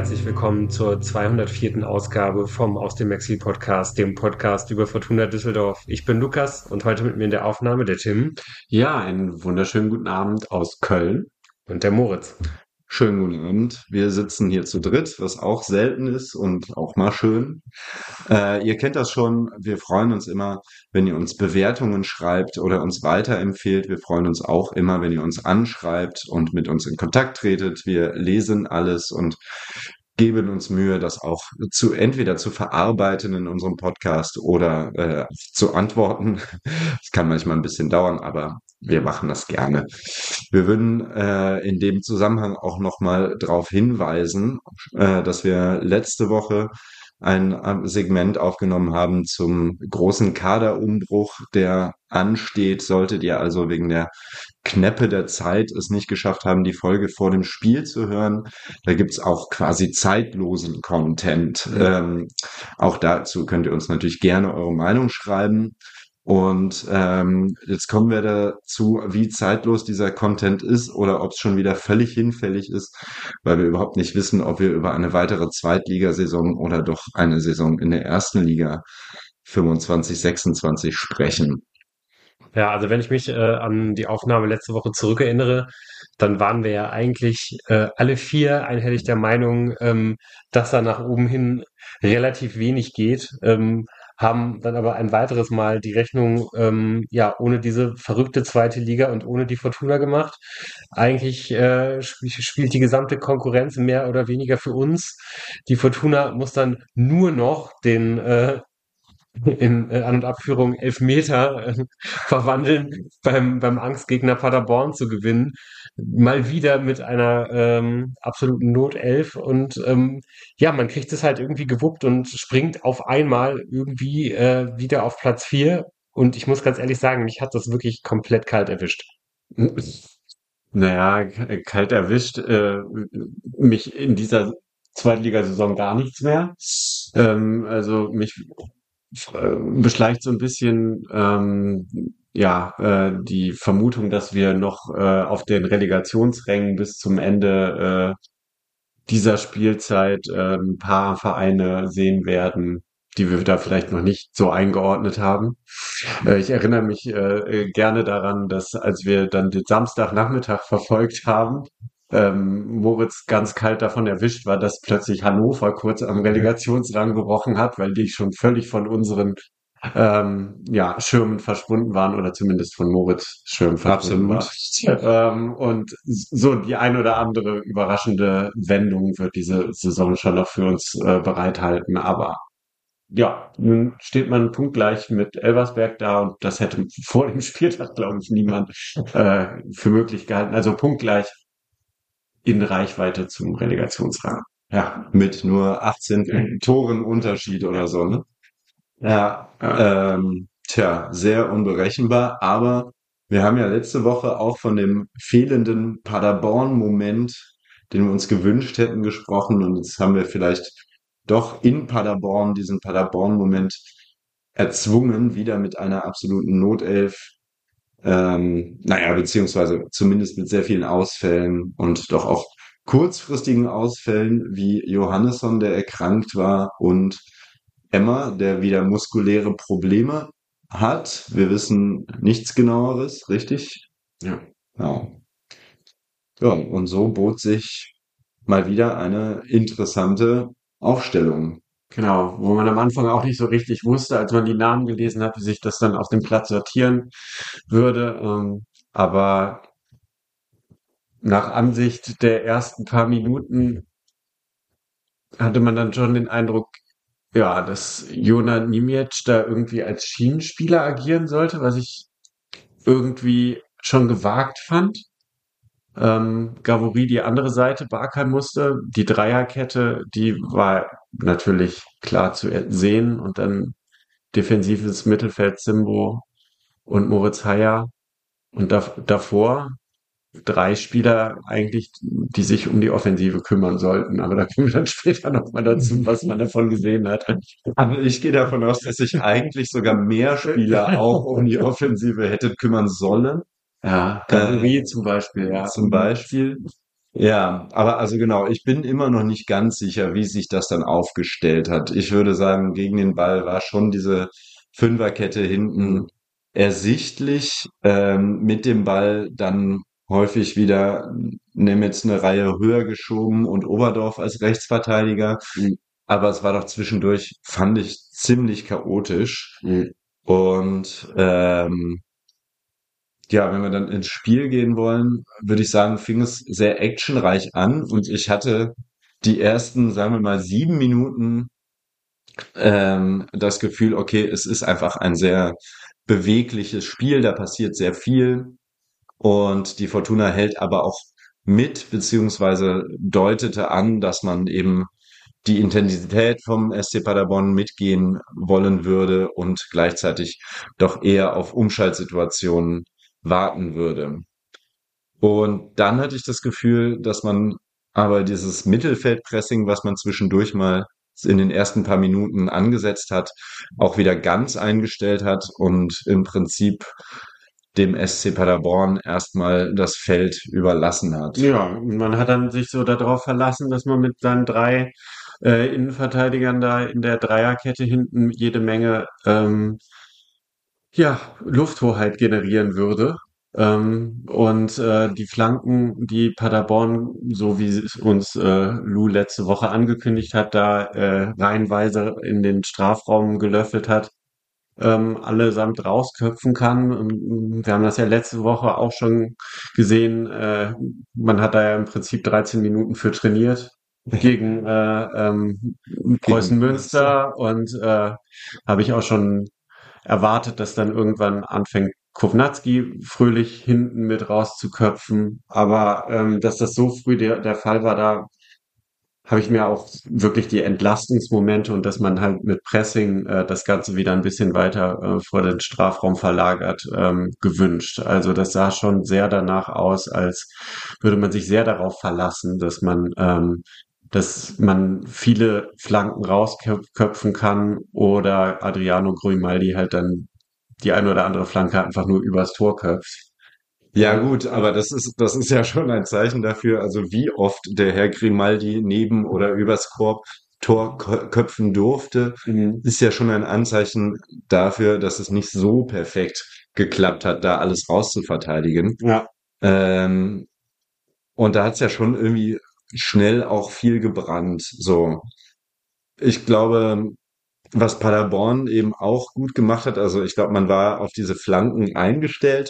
herzlich willkommen zur 204. Ausgabe vom Aus dem Exil Podcast, dem Podcast über Fortuna Düsseldorf. Ich bin Lukas und heute mit mir in der Aufnahme der Tim Ja, einen wunderschönen guten Abend aus Köln. und der Moritz. Schönen guten Abend. Wir sitzen hier zu dritt, was auch selten ist und auch mal schön. Ihr kennt das schon. Wir freuen uns immer, wenn ihr uns Bewertungen schreibt oder uns weiterempfehlt. Wir freuen uns auch immer, wenn ihr uns anschreibt und mit uns in Kontakt tretet. Wir lesen alles und geben uns Mühe, das auch entweder zu verarbeiten in unserem Podcast oder zu antworten. Es kann manchmal ein bisschen dauern, aber wir machen das gerne. Wir würden in dem Zusammenhang auch nochmal darauf hinweisen, dass wir letzte Woche ein Segment aufgenommen haben zum großen Kaderumbruch, der ansteht. Solltet ihr also wegen der Knäppe der Zeit es nicht geschafft haben, die Folge vor dem Spiel zu hören, da gibt's auch quasi zeitlosen Content. Auch dazu könnt ihr uns natürlich gerne eure Meinung schreiben. Und jetzt kommen wir dazu, wie zeitlos dieser Content ist oder ob es schon wieder völlig hinfällig ist, weil wir überhaupt nicht wissen, ob wir über eine weitere Zweitligasaison oder doch eine Saison in der ersten Liga 25, 26 sprechen. Ja, also wenn ich mich an die Aufnahme letzte Woche zurückerinnere, dann waren wir ja eigentlich alle vier einhellig der Meinung, dass da nach oben hin relativ wenig geht. Haben dann aber ein weiteres Mal die Rechnung ja ohne diese verrückte zweite Liga und ohne die Fortuna gemacht. Eigentlich spielt die gesamte Konkurrenz mehr oder weniger für uns. Die Fortuna muss dann nur noch den in An- und Abführung Elfmeter verwandeln, beim Angstgegner Paderborn zu gewinnen. Mal wieder mit einer absoluten Notelf und ja, man kriegt es halt irgendwie gewuppt und springt auf einmal irgendwie wieder auf Platz 4. Und ich muss ganz ehrlich sagen, mich hat das wirklich komplett kalt erwischt. Naja, kalt erwischt, mich in dieser Zweitligasaison gar nichts mehr. Also mich beschleicht so ein bisschen ja die Vermutung, dass wir noch auf den Relegationsrängen bis zum Ende dieser Spielzeit ein paar Vereine sehen werden, die wir da vielleicht noch nicht so eingeordnet haben. Ich erinnere mich gerne daran, dass als wir dann den Samstagnachmittag verfolgt haben, Moritz ganz kalt davon erwischt war, dass plötzlich Hannover kurz am Relegationsrang gebrochen hat, weil die schon völlig von unseren ja, Schirmen verschwunden waren oder zumindest von Moritz Schirmen verschwunden waren. Und so die ein oder andere überraschende Wendung wird diese Saison schon noch für uns bereithalten. Aber ja, nun steht man punktgleich mit Elversberg da und das hätte vor dem Spieltag, glaube ich, niemand für möglich gehalten. Also punktgleich in Reichweite zum Relegationsrang. Ja, mit nur 18 Toren Unterschied oder so, ne? Ja, sehr unberechenbar, aber wir haben ja letzte Woche auch von dem fehlenden Paderborn-Moment, den wir uns gewünscht hätten, gesprochen und jetzt haben wir vielleicht doch in Paderborn diesen Paderborn-Moment erzwungen, wieder mit einer absoluten Notelf, naja, beziehungsweise zumindest mit sehr vielen Ausfällen und doch auch kurzfristigen Ausfällen wie Johannesson, der erkrankt war, und Emma, der wieder muskuläre Probleme hat. Wir wissen nichts Genaueres, richtig? Ja. Ja. Ja, und so bot sich mal wieder eine interessante Aufstellung. Genau, wo man am Anfang auch nicht so richtig wusste, als man die Namen gelesen hat, wie sich das dann auf dem Platz sortieren würde. Aber nach Ansicht der ersten paar Minuten hatte man dann schon den Eindruck, ja, dass Jona Niemiec da irgendwie als Schienenspieler agieren sollte, was ich irgendwie schon gewagt fand. Gavory die andere Seite beackern musste. Die Dreierkette, die war natürlich klar zu sehen und dann defensives Mittelfeld Simbo und Moritz Heyer und davor drei Spieler eigentlich, die sich um die Offensive kümmern sollten. Aber da kommen wir dann später nochmal dazu, was man davon gesehen hat. Aber ich gehe davon aus, dass sich eigentlich sogar mehr Spieler auch um die Offensive hätten kümmern sollen. Ja, Gavory zum Beispiel, ja. Zum Beispiel. Ja, aber also genau, ich bin immer noch nicht ganz sicher, wie sich das dann aufgestellt hat. Ich würde sagen, gegen den Ball war schon diese Fünferkette hinten Mhm. ersichtlich. Mit dem Ball dann häufig wieder Nemetz eine Reihe höher geschoben und Oberdorf als Rechtsverteidiger. Mhm. Aber es war doch zwischendurch, fand ich, ziemlich chaotisch. Mhm. Und ja, wenn wir dann ins Spiel gehen wollen, würde ich sagen, fing es sehr actionreich an und ich hatte die ersten, sagen wir mal, 7 Minuten das Gefühl, okay, es ist einfach ein sehr bewegliches Spiel, da passiert sehr viel und die Fortuna hält aber auch mit, beziehungsweise deutete an, dass man eben die Intensität vom SC Paderborn mitgehen wollen würde und gleichzeitig doch eher auf Umschaltsituationen warten würde. Und dann hatte ich das Gefühl, dass man aber dieses Mittelfeldpressing, was man zwischendurch mal in den ersten paar Minuten angesetzt hat, auch wieder ganz eingestellt hat und im Prinzip dem SC Paderborn erstmal das Feld überlassen hat. Ja, man hat dann sich so darauf verlassen, dass man mit seinen drei Innenverteidigern da in der Dreierkette hinten jede Menge ja, Lufthoheit generieren würde. Und die Flanken, die Paderborn, so wie es uns Lou letzte Woche angekündigt hat, da reihenweise in den Strafraum gelöffelt hat, allesamt rausköpfen kann. Wir haben das ja letzte Woche auch schon gesehen. Man hat da ja im Prinzip 13 Minuten für trainiert gegen Preußen Gegen Münster. Münster und habe ich auch schon erwartet, dass dann irgendwann anfängt Kovnatski fröhlich hinten mit rauszuköpfen. Aber dass das so früh der Fall war, da habe ich mir auch wirklich die Entlastungsmomente und dass man halt mit Pressing das Ganze wieder ein bisschen weiter vor den Strafraum verlagert, gewünscht. Also das sah schon sehr danach aus, als würde man sich sehr darauf verlassen, dass man viele Flanken rausköpfen kann oder Adriano Grimaldi halt dann die eine oder andere Flanke einfach nur übers Tor köpft. Ja gut, aber das ist ja schon ein Zeichen dafür, also wie oft der Herr Grimaldi neben oder übers Tor köpfen durfte, Mhm. ist ja schon ein Anzeichen dafür, dass es nicht so perfekt geklappt hat, da alles rauszuverteidigen. Ja, Ähm, und da hat's ja schon irgendwie schnell auch viel gebrannt. So, ich glaube, was Paderborn eben auch gut gemacht hat, also ich glaube, man war auf diese Flanken eingestellt.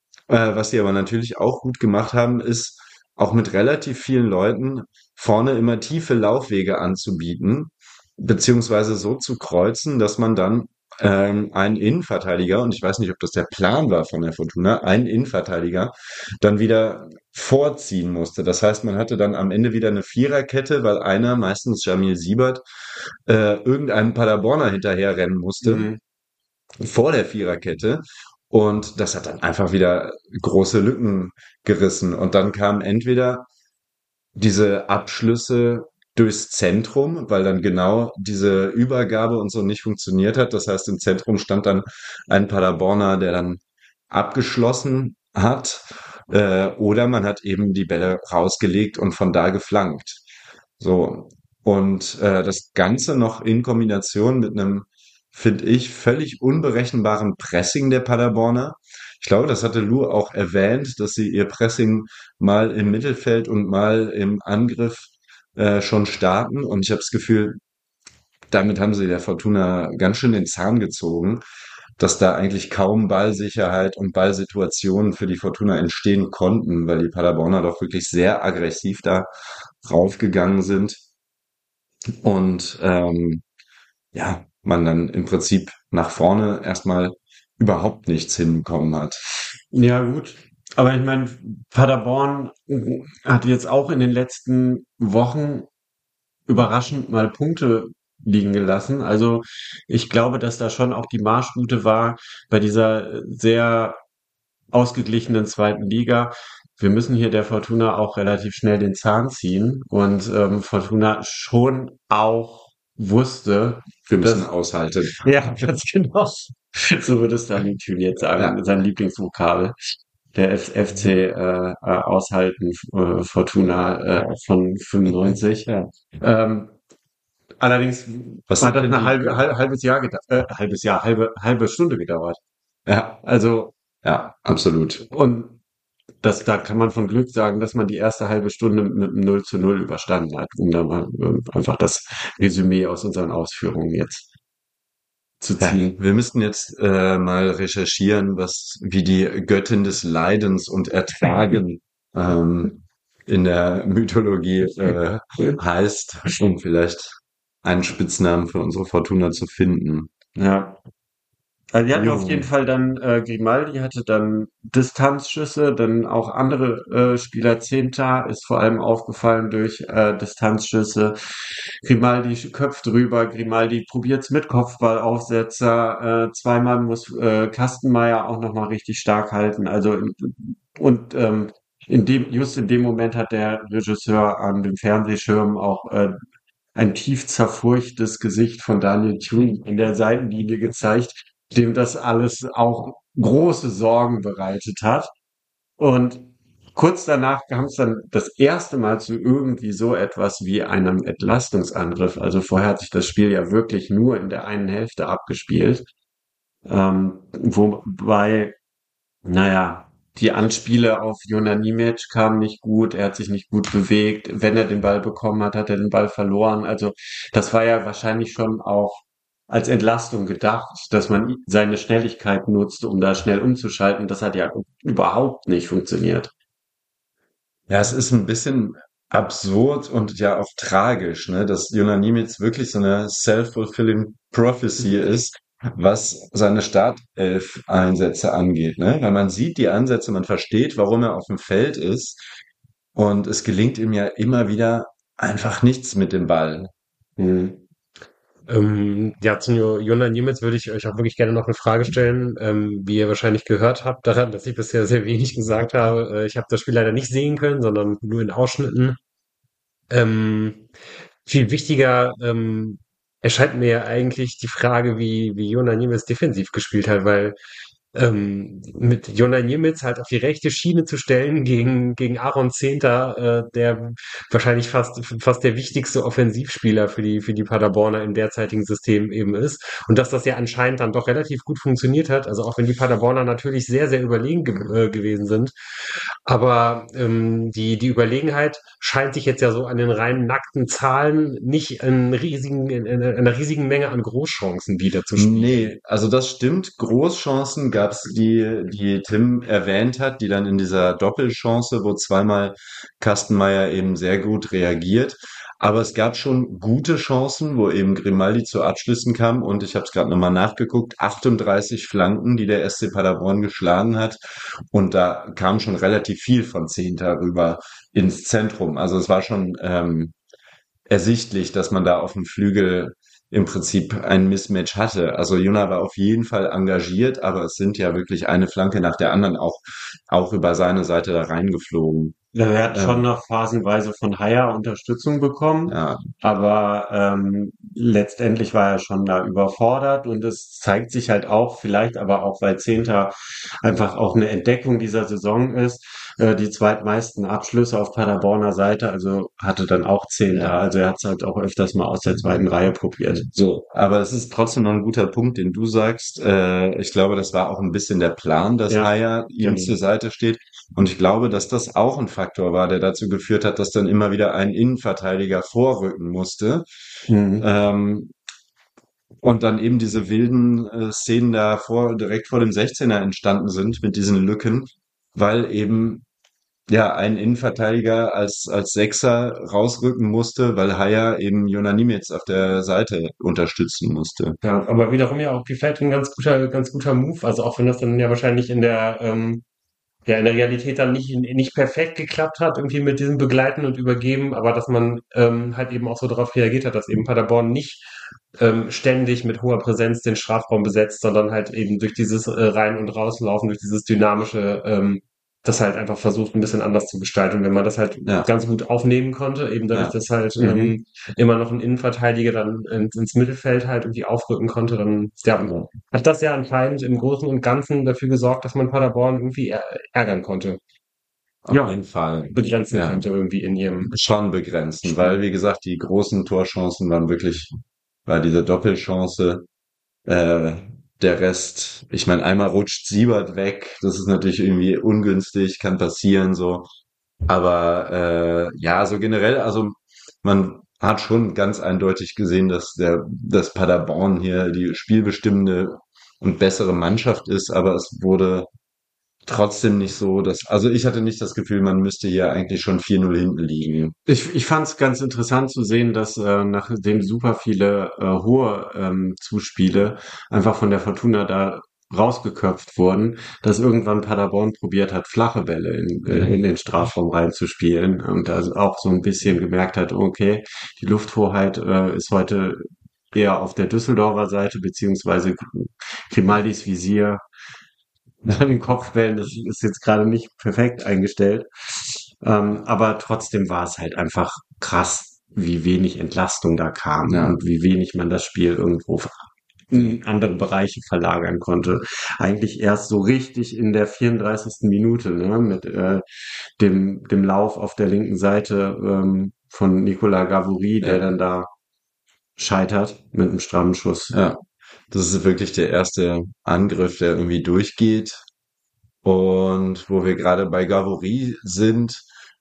Was sie aber natürlich auch gut gemacht haben, ist auch mit relativ vielen Leuten vorne immer tiefe Laufwege anzubieten, beziehungsweise so zu kreuzen, dass man dann einen Innenverteidiger, und ich weiß nicht, ob das der Plan war von der Fortuna, einen Innenverteidiger dann wieder vorziehen musste. Das heißt, man hatte dann am Ende wieder eine Viererkette, weil einer, meistens Jamil Siebert, irgendeinem Paderborner hinterher rennen musste mhm. vor der Viererkette. Und das hat dann einfach wieder große Lücken gerissen. Und dann kamen entweder diese Abschlüsse durchs Zentrum, weil dann genau diese Übergabe und so nicht funktioniert hat. Das heißt, im Zentrum stand dann ein Paderborner, der dann abgeschlossen hat. Oder man hat eben die Bälle rausgelegt und von da geflankt. So. Und das Ganze noch in Kombination mit einem, finde ich, völlig unberechenbaren Pressing der Paderborner. Ich glaube, das hatte Lou auch erwähnt, dass sie ihr Pressing mal im Mittelfeld und mal im Angriff schon starten. Und ich habe das Gefühl, damit haben sie der Fortuna ganz schön den Zahn gezogen, dass da eigentlich kaum Ballsicherheit und Ballsituationen für die Fortuna entstehen konnten, weil die Paderborner doch wirklich sehr aggressiv da raufgegangen sind. Und ja, man dann im Prinzip nach vorne erstmal überhaupt nichts hinbekommen hat. Ja, gut. Aber ich meine, Paderborn hat jetzt auch in den letzten Wochen überraschend mal Punkte liegen gelassen. Also ich glaube, dass da schon auch die Marschroute war bei dieser sehr ausgeglichenen zweiten Liga. Wir müssen hier der Fortuna auch relativ schnell den Zahn ziehen und Fortuna schon auch wusste, Wir müssen dass aushalten. ja, ganz genau. So würde es dann Tune jetzt sagen, Ja, sein Lieblingsvokabel. der FC aushalten, Fortuna von 95. Ja. Ähm, allerdings Was hat sind das denn ein die? halbes Jahr halbe Stunde gedauert. Ja, Also, ja, absolut. und da kann man von Glück sagen, dass man die erste halbe Stunde mit einem 0:0 überstanden hat, um da mal einfach das Resümee aus unseren Ausführungen jetzt zu Ja, ziehen. wir müssten jetzt mal recherchieren, wie die Göttin des Leidens und Ertragen ähm, in der Mythologie heißt, um vielleicht einen Spitznamen für unsere Fortuna zu finden. Ja. Also die hatten auf jeden Jo. Fall dann, Grimaldi hatte dann Distanzschüsse, dann auch andere Spieler. Zehnter ist vor allem aufgefallen durch Distanzschüsse. Grimaldi köpft drüber, Grimaldi probiert's mit Kopfballaufsetzer. Zweimal muss Kastenmeier auch nochmal richtig stark halten. Also und just in dem Moment hat der Regisseur an dem Fernsehschirm auch ein tief zerfurchtes Gesicht von Daniel Thune in der Seitenlinie gezeigt, dem das alles auch große Sorgen bereitet hat. Und kurz danach kam es dann das erste Mal zu irgendwie so etwas wie einem Entlastungsangriff. Also vorher hat sich das Spiel ja wirklich nur in der einen Hälfte abgespielt. Wobei, naja, die Anspiele auf Jonah kamen nicht gut, er hat sich nicht gut bewegt. Wenn er den Ball bekommen hat, hat er den Ball verloren. Also das war ja wahrscheinlich schon auch als Entlastung gedacht, dass man seine Schnelligkeit nutzt, um da schnell umzuschalten. Das hat ja überhaupt nicht funktioniert. Ja, es ist ein bisschen absurd und ja auch tragisch, ne, dass Jonas Nimitz wirklich so eine self-fulfilling prophecy ist, was seine Startelf-Einsätze angeht, ne? Weil man sieht die Ansätze, man versteht, warum er auf dem Feld ist und es gelingt ihm ja immer wieder einfach nichts mit dem Ball. Hm. Ja, zu Jona Niemetz würde ich euch auch wirklich gerne noch eine Frage stellen. Wie ihr wahrscheinlich gehört habt, daran, dass ich bisher sehr wenig gesagt habe. Ich habe das Spiel leider nicht sehen können, sondern nur in Ausschnitten. Viel wichtiger erscheint mir ja eigentlich die Frage, wie Jona Niemetz defensiv gespielt hat, weil mit Jona Niemetz halt auf die rechte Schiene zu stellen gegen Aaron Zehnter, der wahrscheinlich fast der wichtigste Offensivspieler für die Paderborner im derzeitigen System eben ist. Und dass das ja anscheinend dann doch relativ gut funktioniert hat, also auch wenn die Paderborner natürlich sehr, sehr überlegen gewesen sind. Aber die Überlegenheit scheint sich jetzt ja so an den rein nackten Zahlen nicht in einer riesigen Menge an Großchancen wiederzuspiegeln. Nee, also das stimmt. Großchancen gab's, die Tim erwähnt hat, die dann in dieser Doppelchance, wo zweimal Kastenmeier eben sehr gut reagiert. Aber es gab schon gute Chancen, wo eben Grimaldi zu Abschlüssen kam. Und ich habe es gerade nochmal nachgeguckt, 38 Flanken, die der SC Paderborn geschlagen hat. Und da kam schon relativ viel von 10 rüber ins Zentrum. Also es war schon ersichtlich, dass man da auf dem Flügel im Prinzip ein Mismatch hatte. Also Jona war auf jeden Fall engagiert, aber es sind ja wirklich eine Flanke nach der anderen auch über seine Seite da reingeflogen. Ja, er hat schon noch phasenweise von Haier Unterstützung bekommen, Ja, aber letztendlich war er schon da überfordert und es zeigt sich halt auch, vielleicht aber auch, weil Zehnter einfach auch eine Entdeckung dieser Saison ist, die zweitmeisten Abschlüsse auf Paderborner Seite, also hatte dann auch Zehnter, ja. also er hat es halt auch öfters mal aus der zweiten Reihe probiert. So, aber es ist trotzdem noch ein guter Punkt, den du sagst. Ich glaube, das war auch ein bisschen der Plan, dass Ja, Haier ihm zur Seite steht. Und ich glaube, dass das auch ein Faktor war, der dazu geführt hat, dass dann immer wieder ein Innenverteidiger vorrücken musste. Mhm. Und dann eben diese wilden Szenen direkt vor dem 16er entstanden sind mit diesen Lücken, weil eben ja ein Innenverteidiger als Sechser rausrücken musste, weil Haier eben Jona Nimitz auf der Seite unterstützen musste. Ja, aber wiederum ja auch Pifett ein ganz guter Move. Also auch wenn das dann ja wahrscheinlich in der Realität dann nicht perfekt geklappt hat, irgendwie mit diesem Begleiten und Übergeben, aber dass man halt eben auch so darauf reagiert hat, dass eben Paderborn nicht ständig mit hoher Präsenz den Strafraum besetzt, sondern halt eben durch dieses Rein- und Rauslaufen, durch dieses Dynamische, das halt einfach versucht, ein bisschen anders zu gestalten. Und wenn man das halt Ja, ganz gut aufnehmen konnte, eben dadurch, ja. dass halt Mhm. immer noch ein Innenverteidiger dann ins Mittelfeld halt irgendwie aufrücken konnte, dann ja, hat das ja anscheinend im Großen und Ganzen dafür gesorgt, dass man Paderborn irgendwie ärgern konnte, Auf jeden Fall. begrenzen Ja, konnte irgendwie in ihrem schon begrenzen, weil, Spiel. wie gesagt, die großen Torchancen waren wirklich, war diese Doppelchance, äh, der Rest, ich meine, einmal rutscht Siebert weg, das ist natürlich irgendwie ungünstig, kann passieren, so. Aber ja, so generell, also man hat schon ganz eindeutig gesehen, dass Paderborn hier die spielbestimmende und bessere Mannschaft ist, aber es wurde trotzdem nicht so, also ich hatte nicht das Gefühl, man müsste hier eigentlich schon 4-0 hinten liegen. Ich fand es ganz interessant zu sehen, dass nachdem super viele hohe Zuspiele einfach von der Fortuna da rausgeköpft wurden, dass irgendwann Paderborn probiert hat, flache Bälle in den Strafraum reinzuspielen und da auch so ein bisschen gemerkt hat, okay, die Lufthoheit ist heute eher auf der Düsseldorfer Seite, beziehungsweise Grimaldis Visier an den Kopfbällen, das ist jetzt gerade nicht perfekt eingestellt. Aber trotzdem war es halt einfach krass, wie wenig Entlastung da kam Ja. und wie wenig man das Spiel irgendwo in andere Bereiche verlagern konnte. Eigentlich erst so richtig in der 34. Minute, ne, mit dem Lauf auf der linken Seite von Nicolas Gavouri, der dann da scheitert mit einem strammen Schuss. Ja, das ist wirklich der erste Angriff, der irgendwie durchgeht. Und wo wir gerade bei Gavouri sind,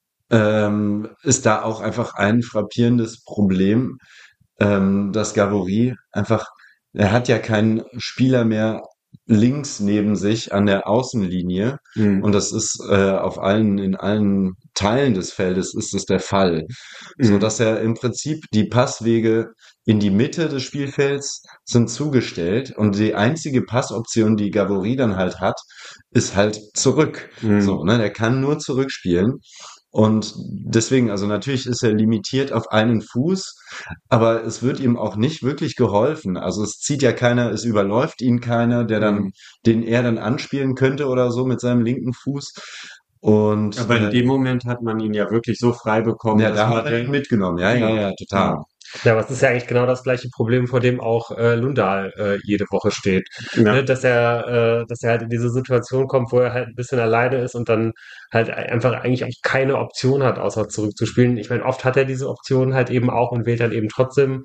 ist da auch einfach ein frappierendes Problem, dass Gavouri einfach, er hat ja keinen Spieler mehr links neben sich an der Außenlinie Mhm. und das ist in allen Teilen des Feldes ist es der Fall, so dass er im Prinzip die Passwege in die Mitte des Spielfelds sind zugestellt und die einzige Passoption, die Gavouri dann halt hat, ist halt zurück. Mhm. So, ne, der kann nur zurückspielen. Und deswegen, also natürlich ist er limitiert auf einen Fuß, aber es wird ihm auch nicht wirklich geholfen. Also es zieht ja keiner, es überläuft ihn keiner, den er dann anspielen könnte oder so mit seinem linken Fuß. Und Aber in dem Moment hat man ihn ja wirklich so frei bekommen, ja, dass da man hat er ihn denkt, mitgenommen. Ja, total. Ja, aber es ist ja eigentlich genau das gleiche Problem, vor dem auch Lundahl jede Woche steht. ja, Ne, dass er halt in diese Situation kommt, wo er halt ein bisschen alleine ist und dann halt einfach eigentlich auch keine Option hat, außer zurückzuspielen. Ich meine, oft hat er diese Option halt eben auch und wählt dann eben trotzdem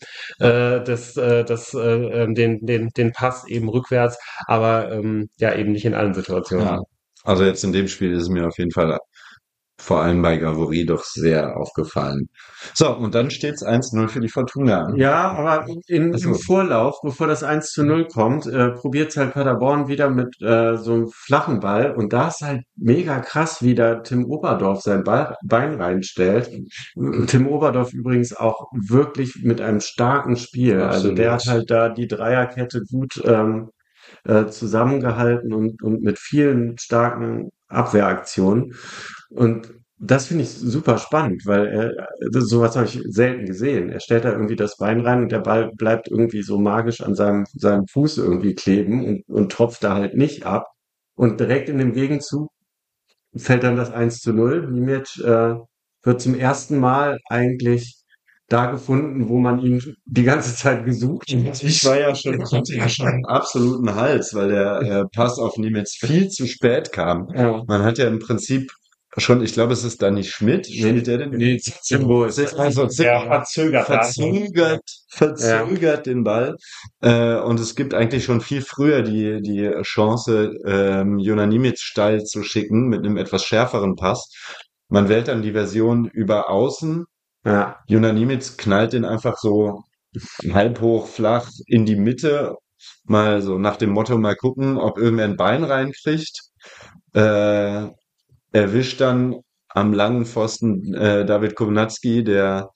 den Pass eben rückwärts, aber ja eben nicht in allen Situationen. Ja. Also jetzt in dem Spiel ist es mir auf jeden Fall vor allem bei Gavouri doch sehr aufgefallen. So, und dann steht's 1-0 für die Fortuna. ja, aber Ach so. im Vorlauf, bevor das 1:0 kommt, probiert halt Paderborn wieder mit so einem flachen Ball und da ist halt mega krass, wie da Tim Oberdorf sein Bein reinstellt. Tim Oberdorf übrigens auch wirklich mit einem starken Spiel. Also der hat Absolut. halt da die Dreierkette gut zusammengehalten und mit vielen starken Abwehraktionen. Und das finde ich super spannend, weil sowas habe ich selten gesehen. Er stellt da irgendwie das Bein rein und der Ball bleibt irgendwie so magisch an seinem Fuß irgendwie kleben und tropft da halt nicht ab. Und direkt in dem Gegenzug fällt dann das 1:0. Nimic wird zum ersten Mal eigentlich da gefunden, wo man ihn die ganze Zeit gesucht hat. Hatte ja schon einen absoluten Hals, weil der Pass auf Niemetz viel zu spät kam. Ja. Man hat ja im Prinzip schon, ich glaube, es ist Danny Schmidt, spielt der denn? Nee, Zimbo ist Also verzögert den Ball. Und es gibt eigentlich schon viel früher die Chance, Jona Niemetz steil zu schicken mit einem etwas schärferen Pass. Man wählt dann die Version über Außen. ja. Jona Niemetz knallt den einfach so halb hoch, flach in die Mitte. Mal so nach dem Motto, mal gucken, ob irgendwer ein Bein reinkriegt. Äh, Erwischt dann am langen Pfosten David Kownacki, der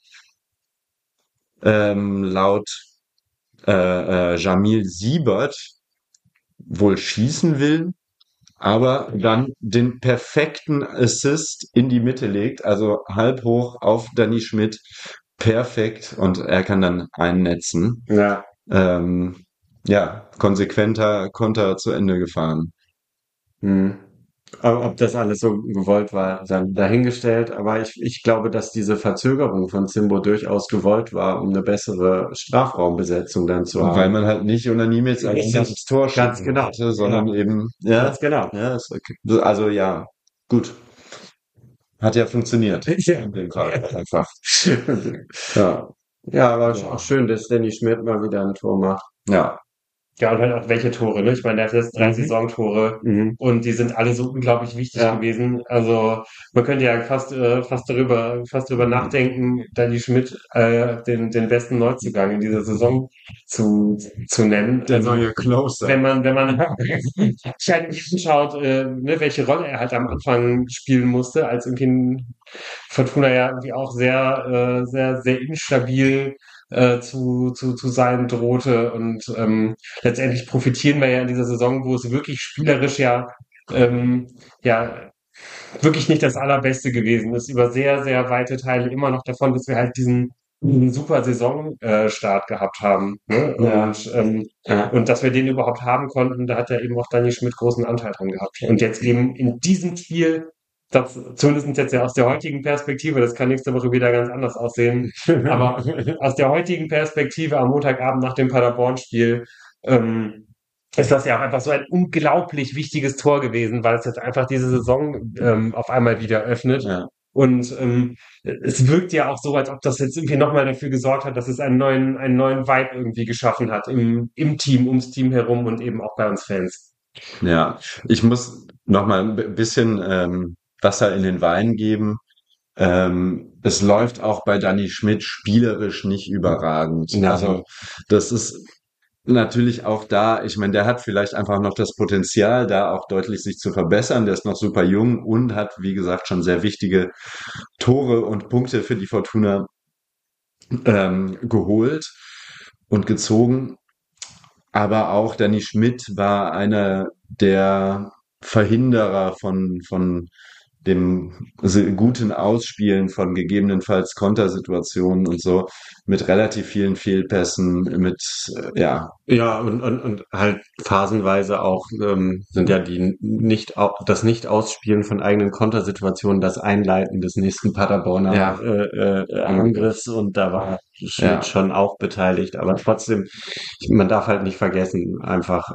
laut Jamil Siebert wohl schießen will, aber dann den perfekten Assist in die Mitte legt, also halb hoch auf Danny Schmidt, perfekt und er kann dann einnetzen. Ja. Ja, konsequenter Konter zu Ende gefahren. Hm. Ob das alles so gewollt war, dann dahingestellt. Aber ich glaube, dass diese Verzögerung von Zimbo durchaus gewollt war, um eine bessere Strafraumbesetzung dann zu Weil haben. man halt nicht unter Niemitz Ja, eigentlich das Tor ganz schießen genau. wollte, sondern Ja, eben, ja, ganz genau. ja, ist okay. Also ja, gut. Hat ja funktioniert. Ja. In dem Fall einfach. Ja, Ja, aber auch ja, schön, dass Danny Schmidt mal wieder ein Tor macht. ja. Ja, und halt auch welche Tore, ne? Ich meine, der hat jetzt 3 Mhm. Saisontore Mhm. und die sind alle so unglaublich wichtig Ja. gewesen. Also man könnte ja fast darüber nachdenken, Danny Schmidt den besten Neuzugang in dieser Saison zu nennen. Der Also neue Closer. wenn man sich halt anschaut, ne, welche Rolle er halt am Anfang spielen musste, als irgendwie ein Fortuna ja irgendwie auch sehr instabil zu sein drohte. Und letztendlich profitieren wir ja in dieser Saison, wo es wirklich spielerisch ja wirklich nicht das Allerbeste gewesen ist, über sehr weite Teile immer noch davon, dass wir halt diesen super Saisonstart gehabt haben. Ne? Ja. Ja. Und dass wir den überhaupt haben konnten, da hat ja eben auch Dani Schmidt großen Anteil dran gehabt. Und jetzt eben in diesem Spiel, das zumindest jetzt ja aus der heutigen Perspektive, das kann nächste Woche wieder ganz anders aussehen, aber aus der heutigen Perspektive am Montagabend nach dem Paderborn-Spiel ist das ja auch einfach so ein unglaublich wichtiges Tor gewesen, weil es jetzt einfach diese Saison auf einmal wieder öffnet. Ja. Und es wirkt ja auch so, als ob das jetzt irgendwie nochmal dafür gesorgt hat, dass es einen neuen Vibe irgendwie geschaffen hat im Team, ums Team herum und eben auch bei uns Fans. Ja, ich muss noch mal ein bisschen Wasser in den Wein geben. Es läuft auch bei Danny Schmidt spielerisch nicht überragend. Nein. Also das ist natürlich auch da, ich meine, der hat vielleicht einfach noch das Potenzial, da auch deutlich sich zu verbessern. Der ist noch super jung und hat, wie gesagt, schon sehr wichtige Tore und Punkte für die Fortuna geholt und gezogen. Aber auch Danny Schmidt war einer der Verhinderer von dem guten Ausspielen von gegebenenfalls Kontersituationen und so, mit relativ vielen Fehlpässen, ja. Ja, und halt phasenweise auch sind ja das Nicht-Ausspielen von eigenen Kontersituationen das Einleiten des nächsten Paderborner Ja. Angriffs, und da war Schmidt Ja. schon auch beteiligt, aber trotzdem, man darf halt nicht vergessen, einfach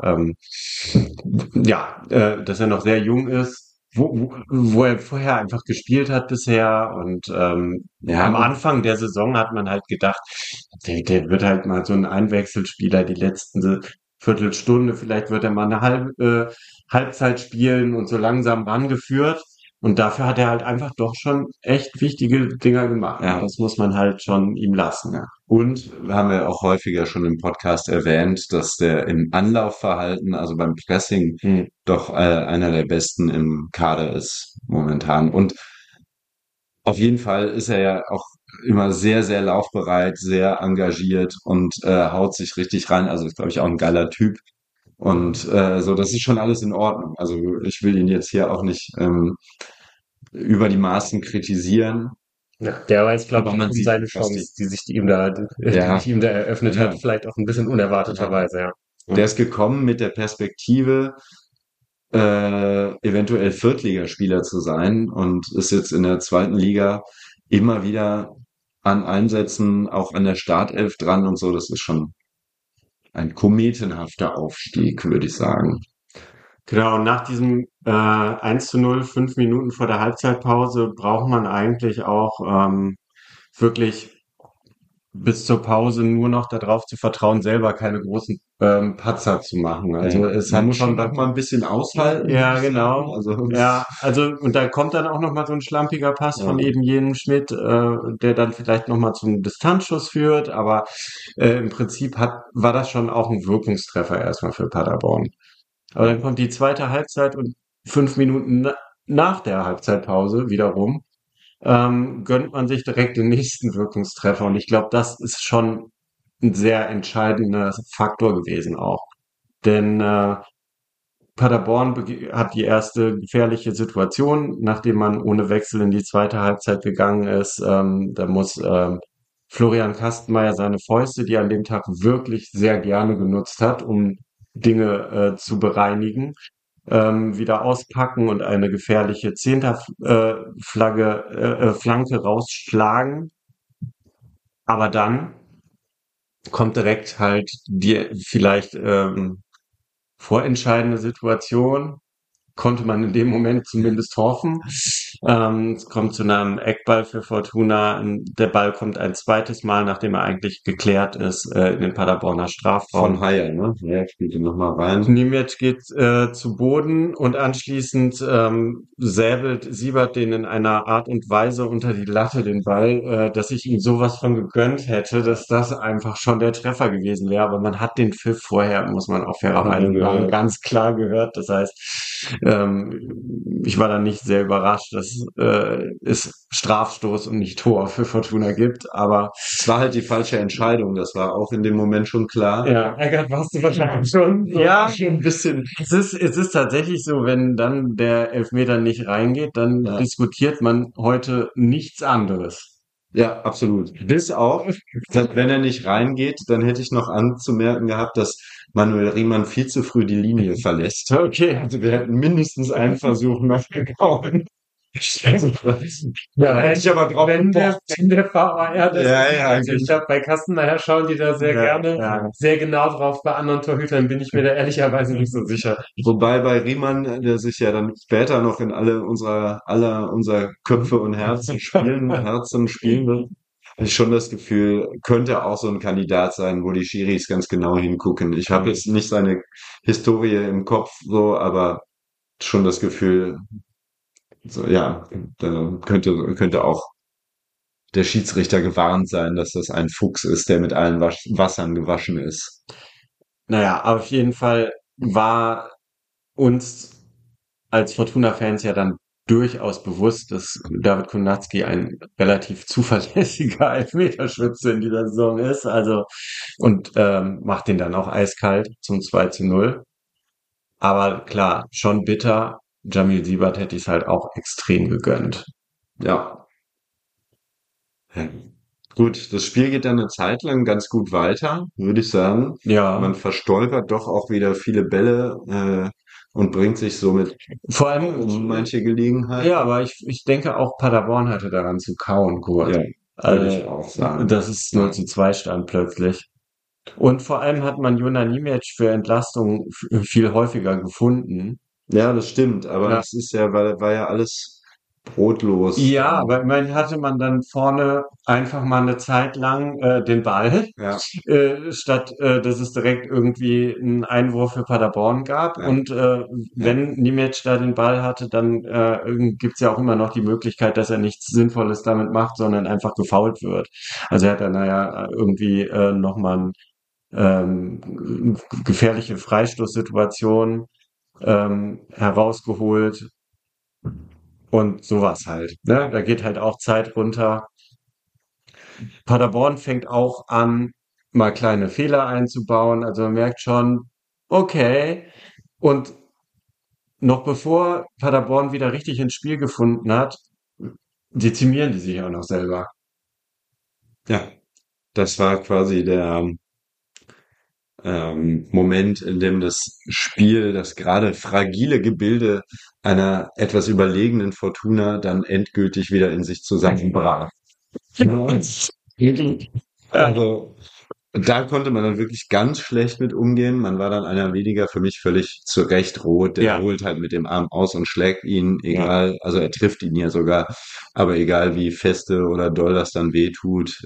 dass er noch sehr jung ist, wo er vorher einfach gespielt hat bisher, und Ja, am und- Anfang der Saison hat man halt gedacht, der wird halt mal so ein Einwechselspieler die letzten Viertelstunde, vielleicht wird er mal eine Halbzeit spielen und so langsam rangeführt. Und dafür hat er halt einfach doch schon echt wichtige Dinger gemacht. Ja. Das muss man halt schon ihm lassen. Ja. Und haben wir auch häufiger schon im Podcast erwähnt, dass der im Anlaufverhalten, also beim Pressing, doch einer der besten im Kader ist momentan. Und auf jeden Fall ist er ja auch immer sehr laufbereit, sehr engagiert und haut sich richtig rein. Also ist, glaube ich, auch ein geiler Typ. Und so, das ist schon alles in Ordnung. Also ich will ihn jetzt hier auch nicht über die Maßen kritisieren. Ja, der weiß, glaube Aber ich, man um sieht, seine was Chance, die- die Ja. sich ihm da eröffnet hat, Ja. vielleicht auch ein bisschen unerwarteterweise, ja. Der ist gekommen mit der Perspektive, eventuell Viertligaspieler zu sein und ist jetzt in der zweiten Liga immer wieder an Einsätzen, auch an der Startelf dran und so. Das ist schon ein kometenhafter Aufstieg, würde ich sagen. Genau, und nach diesem 1:0, 5 Minuten vor der Halbzeitpause, braucht man eigentlich auch wirklich bis zur Pause nur noch darauf zu vertrauen, selber keine großen Patzer zu machen. Also es man hat muss schon schon noch mal ein bisschen aushalten. Ja, muss ich genau. sagen. Also, Ja, also und da kommt dann auch noch mal so ein schlampiger Pass von Ja. eben jenem Schmidt, der dann vielleicht noch mal zum Distanzschuss führt, aber im Prinzip war das schon auch ein Wirkungstreffer erstmal für Paderborn. Aber dann kommt die zweite Halbzeit und 5 Minuten nach der Halbzeitpause wiederum gönnt man sich direkt den nächsten Wirkungstreffer, und ich glaube, das ist schon ein sehr entscheidender Faktor gewesen auch. Denn Paderborn hat die erste gefährliche Situation, nachdem man ohne Wechsel in die zweite Halbzeit gegangen ist. Da muss Florian Kastenmeier seine Fäuste, die er an dem Tag wirklich sehr gerne genutzt hat, um Dinge zu bereinigen, wieder auspacken und eine gefährliche Flanke rausschlagen. Aber dann kommt direkt halt die vielleicht vorentscheidende Situation. Konnte man in dem Moment zumindest hoffen. Es kommt zu einem Eckball für Fortuna. Der Ball kommt ein zweites Mal, nachdem er eigentlich geklärt ist, in den Paderborner Strafraum. Von Haier, ne? Ja, spielt ihn nochmal rein. Niemetsch geht zu Boden und anschließend säbelt Siebert den in einer Art und Weise unter die Latte, den Ball, dass ich ihm sowas von gegönnt hätte, dass das einfach schon der Treffer gewesen wäre. Aber man hat den Pfiff vorher, muss man auch fairerweise sagen, ganz klar gehört. Das heißt, ich war dann nicht sehr überrascht, dass es Strafstoß und nicht Tor für Fortuna gibt. Aber Es war halt die falsche Entscheidung, das war auch in dem Moment schon klar. ja, ärgert warst du wahrscheinlich schon. Ja, ein bisschen. Es ist tatsächlich so, wenn dann der Elfmeter nicht reingeht, dann Ja. diskutiert man heute nichts anderes. Ja, absolut. Bis auf, dass, wenn er nicht reingeht, dann hätte ich noch anzumerken gehabt, dass Manuel Riemann viel zu früh die Linie verlässt. Okay. Also wir hätten mindestens einen Versuch noch gebraucht. Ja, hätte ich aber drauf wenn gepocht. der VAR das Ja, ja, also ich glaube, bei Kastenmeier schauen die da sehr Ja, gerne, ja. sehr genau drauf. Bei anderen Torhütern bin ich mir da ehrlicherweise nicht so sicher. Wobei bei Riemann, der sich ja dann später noch in aller unserer Köpfe und Herzen spielen wird, habe ich schon das Gefühl, könnte auch so ein Kandidat sein, wo die Schiris ganz genau hingucken. Ich habe jetzt nicht seine Historie im Kopf so, aber schon das Gefühl, so, ja, da könnte auch der Schiedsrichter gewarnt sein, dass das ein Fuchs ist, der mit allen Wassern gewaschen ist. Naja, auf jeden Fall war uns als Fortuna-Fans ja dann durchaus bewusst, dass David Kownacki ein relativ zuverlässiger Elfmeterschütze in dieser Saison ist. Also und macht den dann auch eiskalt zum 2:0. Aber klar, schon bitter. Jamil Siebert hätte ich es halt auch extrem gegönnt. Ja. Ja. Gut, das Spiel geht dann eine Zeit lang ganz gut weiter, würde ich sagen. Ja, Man verstolpert doch auch wieder viele Bälle und bringt sich somit vor um allem, manche Gelegenheit. ja, aber ich denke auch Paderborn hatte daran zu kauen, Kurt. Ja, würde ich auch sagen. Das ist 0:2 stand plötzlich. Und vor allem hat man Jona Niemetsch für Entlastung viel häufiger gefunden. Ja, das stimmt, aber Ja. das ist ja, war ja alles brotlos. Ja, aber immerhin hatte man dann vorne einfach mal eine Zeit lang den Ball, Ja, statt dass es direkt irgendwie einen Einwurf für Paderborn gab. Ja. Und wenn Niemetsch da den Ball hatte, dann gibt's ja auch immer noch die Möglichkeit, dass er nichts Sinnvolles damit macht, sondern einfach gefoult wird. Also er hat dann irgendwie nochmal gefährliche Freistoßsituation herausgeholt. Und sowas halt. Ne? Da geht halt auch Zeit runter. Paderborn fängt auch an, mal kleine Fehler einzubauen. Also man merkt schon, okay. Und noch bevor Paderborn wieder richtig ins Spiel gefunden hat, dezimieren die sich auch noch selber. ja, das war quasi der Moment, in dem das Spiel, das gerade fragile Gebilde einer etwas überlegenen Fortuna dann endgültig wieder in sich zusammenbrach. Also, da konnte man dann wirklich ganz schlecht mit umgehen. Man war dann einer weniger, für mich völlig zu Recht rot. Der Ja. holt halt mit dem Arm aus und schlägt ihn, egal, also er trifft ihn ja sogar, aber egal wie feste oder doll das dann wehtut.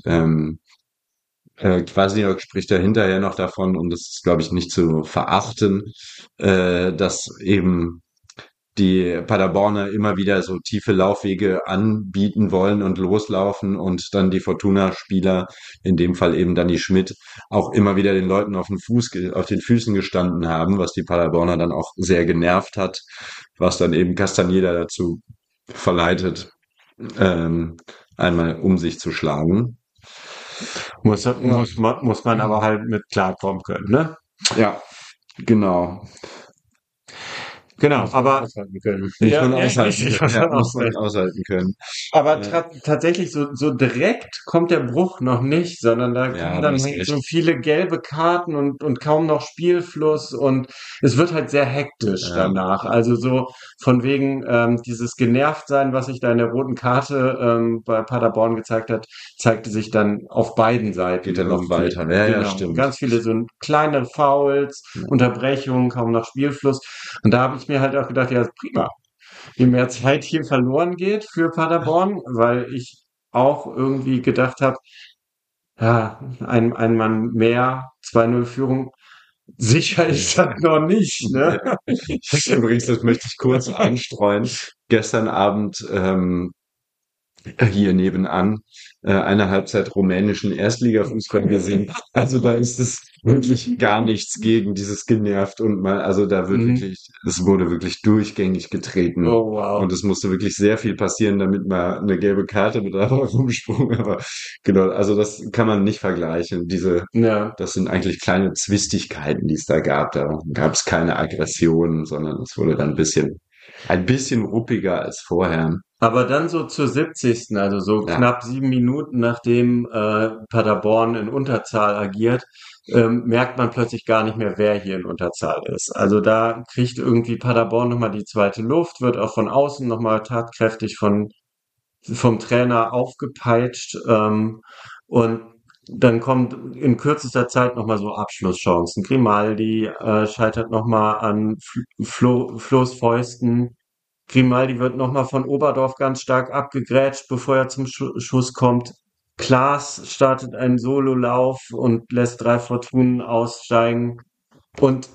Kwasniok spricht da hinterher noch davon, und das ist, glaube ich, nicht zu verachten, dass eben die Paderborner immer wieder so tiefe Laufwege anbieten wollen und loslaufen und dann die Fortuna-Spieler, in dem Fall eben Danny Schmidt, auch immer wieder den Leuten auf den Füßen gestanden haben, was die Paderborner dann auch sehr genervt hat, was dann eben Castañeda dazu verleitet, einmal um sich zu schlagen. Muss man aber halt mit klarkommen können, ne? Ja, genau. Genau, Muss man aber aushalten können. Muss ja, man ja, aushalten richtig, können. muss Ja, man muss man aushalten. aushalten können. Aber Ja, tatsächlich so direkt kommt der Bruch noch nicht, sondern da kommen ja, du dann hast halt so recht. viele gelbe Karten und kaum noch Spielfluss und es wird halt sehr hektisch Ja, danach. Also so von wegen dieses Genervtsein, was sich da in der roten Karte bei Paderborn gezeigt hat, zeigte sich dann auf beiden Seiten geht dann noch irgendwie. weiter. Ja, ja, Genau. stimmt. Ganz viele so kleine Fouls, Ja. Unterbrechungen, kaum noch Spielfluss. Und da habe ich mir halt auch gedacht, ja, prima, je mehr Zeit hier verloren geht für Paderborn, weil ich auch irgendwie gedacht habe, ja, ein Mann mehr, 2:0 Führung, sicher ist das noch nicht, ne? Übrigens, das möchte ich kurz anstreuen. Gestern Abend hier nebenan eine Halbzeit rumänischen Erstligafußball gesehen. Also da ist es wirklich gar nichts gegen dieses genervt und mal, also da wird Mhm. wirklich, es wurde wirklich durchgängig getreten. Oh, wow. Und es musste wirklich sehr viel passieren, damit mal eine gelbe Karte mit dabei rumsprung. Aber genau, also das kann man nicht vergleichen. Ja. Das sind eigentlich kleine Zwistigkeiten, die es da gab. Da gab es keine Aggressionen, sondern es wurde dann ein bisschen ruppiger als vorher. Aber dann so zur 70., also so Ja, knapp 7 Minuten, nachdem Paderborn in Unterzahl agiert, merkt man plötzlich gar nicht mehr, wer hier in Unterzahl ist. Also da kriegt irgendwie Paderborn nochmal die zweite Luft, wird auch von außen nochmal tatkräftig vom Trainer aufgepeitscht, und dann kommt in kürzester Zeit nochmal so Abschlusschancen. Grimaldi scheitert nochmal an Flohs Fäusten. Grimaldi wird nochmal von Oberdorf ganz stark abgegrätscht, bevor er zum Schuss kommt. Klaas startet einen Sololauf und lässt 3 Fortunen aussteigen. Und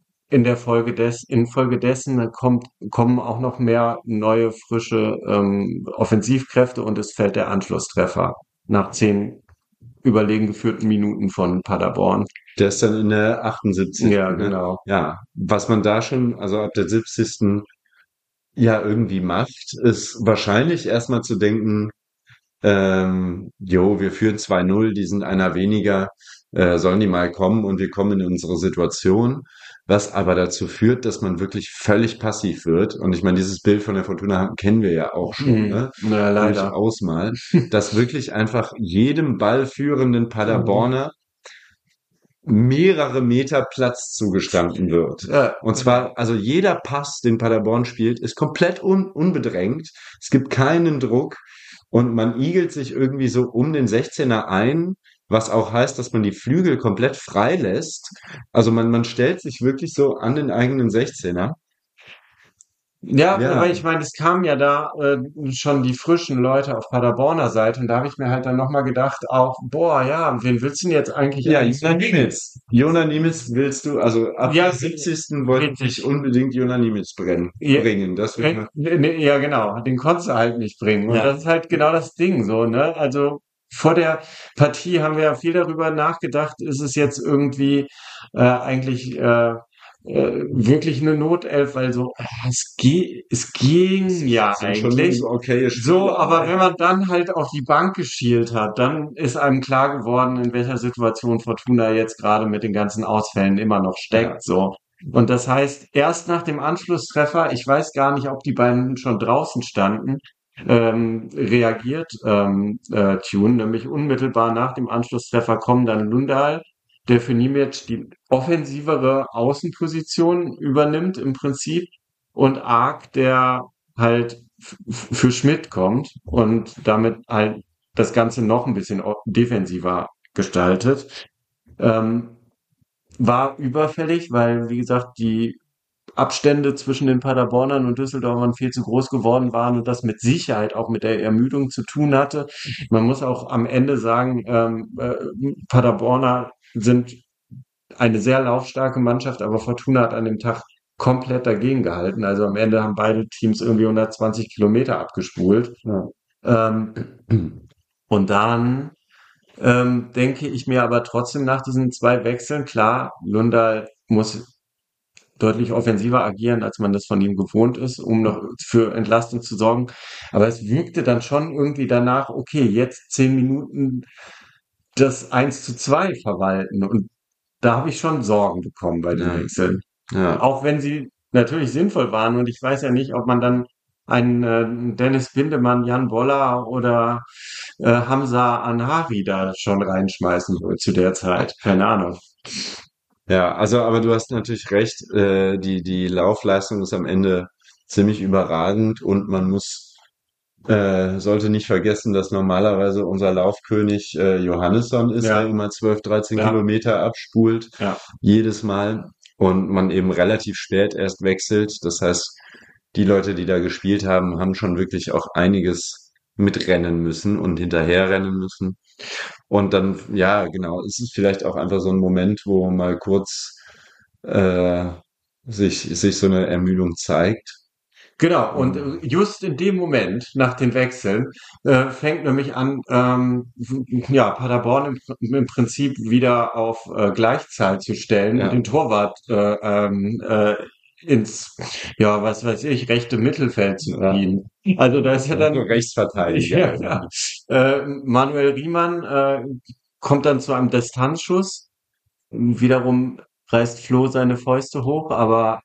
infolgedessen dann kommen auch noch mehr neue, frische Offensivkräfte und es fällt der Anschlusstreffer nach 10 überlegen geführten Minuten von Paderborn. der ist dann in der 78. Ja, Ne? genau. Ja, was man da schon, also ab der 70. ja irgendwie macht, ist wahrscheinlich erstmal zu denken, jo, wir führen 2:0, die sind einer weniger, sollen die mal kommen und wir kommen in unsere Situation, was aber dazu führt, dass man wirklich völlig passiv wird. Und ich meine, dieses Bild von der Fortuna kennen wir ja auch schon, ne? Na, leider. Durchaus mal, dass wirklich einfach jedem ballführenden Paderborner mehrere Meter Platz zugestanden wird. Ja, Und zwar, also jeder Pass, den Paderborn spielt, ist komplett unbedrängt. Es gibt keinen Druck und man igelt sich irgendwie so um den 16er ein, was auch heißt, dass man die Flügel komplett frei lässt. Also man stellt sich wirklich so an den eigenen 16er. ja, Ja, weil ich meine, es kamen ja da schon die frischen Leute auf Paderborner Seite und da habe ich mir halt dann nochmal gedacht, auch, boah, ja, wen willst du denn jetzt eigentlich ja, als Jona Niemitz. Jona Niemitz willst du, also ab Ja, der 70. wollte ich richtig. unbedingt Jona Niemitz Ja, bringen. Das wird mal, ja, genau, den konntest du halt nicht bringen. Und ja. das ist halt genau das Ding, so, ne? Also vor der Partie haben wir ja viel darüber nachgedacht, ist es jetzt irgendwie eigentlich wirklich eine Notelf, weil so, es ging ja Sind schon eigentlich. okaye So, Spiele. aber wenn man dann halt auf die Bank geschielt hat, dann ist einem klar geworden, in welcher Situation Fortuna jetzt gerade mit den ganzen Ausfällen immer noch Ja. steckt, so. Und das heißt, erst nach dem Anschlusstreffer, ich weiß gar nicht, ob die beiden schon draußen standen, reagiert Tune, nämlich unmittelbar nach dem Anschlusstreffer kommen dann Lundahl, der für Niemetsch die offensivere Außenposition übernimmt im Prinzip und Ark, der halt für Schmidt kommt und damit halt das Ganze noch ein bisschen defensiver gestaltet. Ähm, war überfällig, weil, wie gesagt, die Abstände zwischen den Paderbornern und Düsseldorfern viel zu groß geworden waren und das mit Sicherheit auch mit der Ermüdung zu tun hatte. Man muss auch am Ende sagen, Paderborner sind eine sehr laufstarke Mannschaft, aber Fortuna hat an dem Tag komplett dagegen gehalten. Also am Ende haben beide Teams irgendwie 120 Kilometer abgespult. Ja. Und dann denke ich mir aber trotzdem nach diesen 2 Wechseln, klar, Lundal muss deutlich offensiver agieren, als man das von ihm gewohnt ist, um noch für Entlastung zu sorgen. Aber es wirkte dann schon irgendwie danach, okay, jetzt 10 Minuten das 1:2 verwalten. Und da habe ich schon Sorgen bekommen bei den Ja. Wechseln. Ja. Auch wenn sie natürlich sinnvoll waren. Und ich weiß ja nicht, ob man dann einen Dennis Bindemann, Jan Boller oder Hamza Anhari da schon reinschmeißen würde zu der Zeit. Keine Ahnung. Ja, also, aber du hast natürlich recht, die Laufleistung ist am Ende ziemlich überragend und man sollte nicht vergessen, dass normalerweise unser Laufkönig Johannesson ist, der Ja, immer 12, 13 ja, Kilometer abspult, ja. jedes Mal und man eben relativ spät erst wechselt. Das heißt, die Leute, die da gespielt haben, haben schon wirklich auch einiges mitrennen müssen und hinterherrennen müssen. Und dann, ja, genau, es ist vielleicht auch einfach so ein Moment, wo mal kurz äh, sich so eine Ermüdung zeigt. Genau, und Ähm, just in dem Moment, nach den Wechseln, fängt nämlich an, ja, Paderborn im Prinzip wieder auf Gleichzahl zu stellen und ja, den Torwart ins, ja, was weiß ich, rechte Mittelfeld zu ja, ziehen. Also da ist ja so dann, Rechtsverteidiger ja, ja, eigentlich. Manuel Riemann kommt dann zu einem Distanzschuss. Wiederum reißt Flo seine Fäuste hoch, aber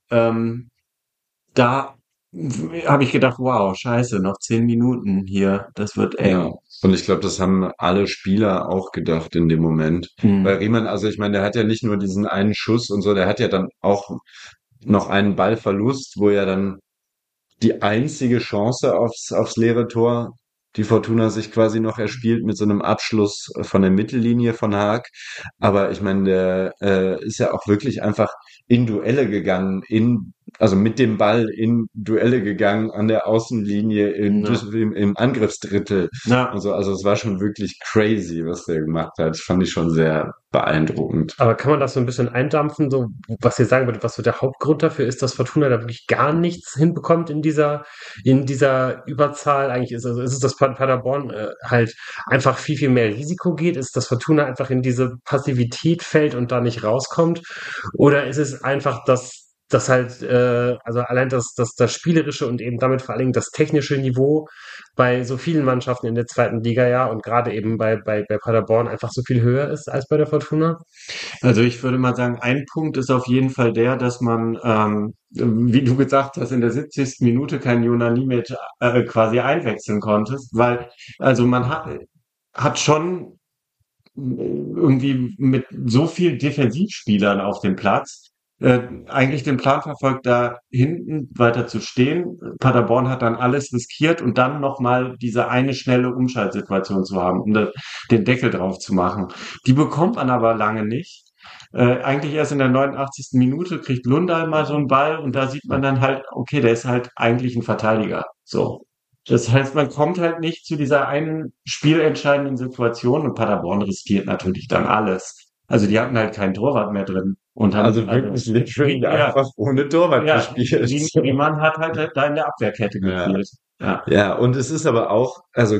da habe ich gedacht, wow, scheiße, noch 10 Minuten hier, das wird Ja, eng. und ich glaube, das haben alle Spieler auch gedacht in dem Moment. Weil Hm. Riemann, also ich meine, der hat ja nicht nur diesen einen Schuss und so, der hat ja dann auch noch einen Ballverlust, wo ja dann die einzige Chance aufs leere Tor, die Fortuna sich quasi noch erspielt mit so einem Abschluss von der Mittellinie von Haag. Aber ich meine, der ist ja auch wirklich einfach in Duelle gegangen, also mit dem Ball in Duelle gegangen an der Außenlinie Ja. im Angriffsdrittel und Ja. so. Also es war schon wirklich crazy, was der gemacht hat. Das fand ich schon sehr beeindruckend. Aber kann man das so ein bisschen eindampfen, so was ihr sagen würdet, was so der Hauptgrund dafür ist, dass Fortuna da wirklich gar nichts hinbekommt in dieser Überzahl eigentlich ist? Also ist es, dass Paderborn halt einfach viel, viel mehr Risiko geht? Ist, dass Fortuna einfach in diese Passivität fällt und da nicht rauskommt? Oder ist es einfach, dass halt, also allein das spielerische und eben damit vor allen Dingen das technische Niveau bei so vielen Mannschaften in der zweiten Liga ja und gerade eben bei Paderborn einfach so viel höher ist als bei der Fortuna? Also ich würde mal sagen, ein Punkt ist auf jeden Fall der, dass man, wie du gesagt hast, in der 70. Minute keinen Jona Niemet quasi einwechseln konntest, weil also hat schon irgendwie mit so vielen Defensivspielern auf dem Platz eigentlich den Plan verfolgt, da hinten weiter zu stehen. Paderborn hat dann alles riskiert und dann nochmal diese eine schnelle Umschaltsituation zu haben, um den Deckel drauf zu machen. Die bekommt man aber lange nicht. Eigentlich erst in der 89. Minute kriegt Lundal mal so einen Ball und da sieht man dann halt, okay, der ist halt eigentlich ein Verteidiger. So. Das heißt, man kommt halt nicht zu dieser einen spielentscheidenden Situation und Paderborn riskiert natürlich dann alles. Also die hatten halt keinen Torwart mehr drin und Also haben, wirklich literally ja, einfach ohne Torwart ja, gespielt. Riemann hat halt da in der Abwehrkette Ja. gespielt. Ja, Ja, und es ist aber auch,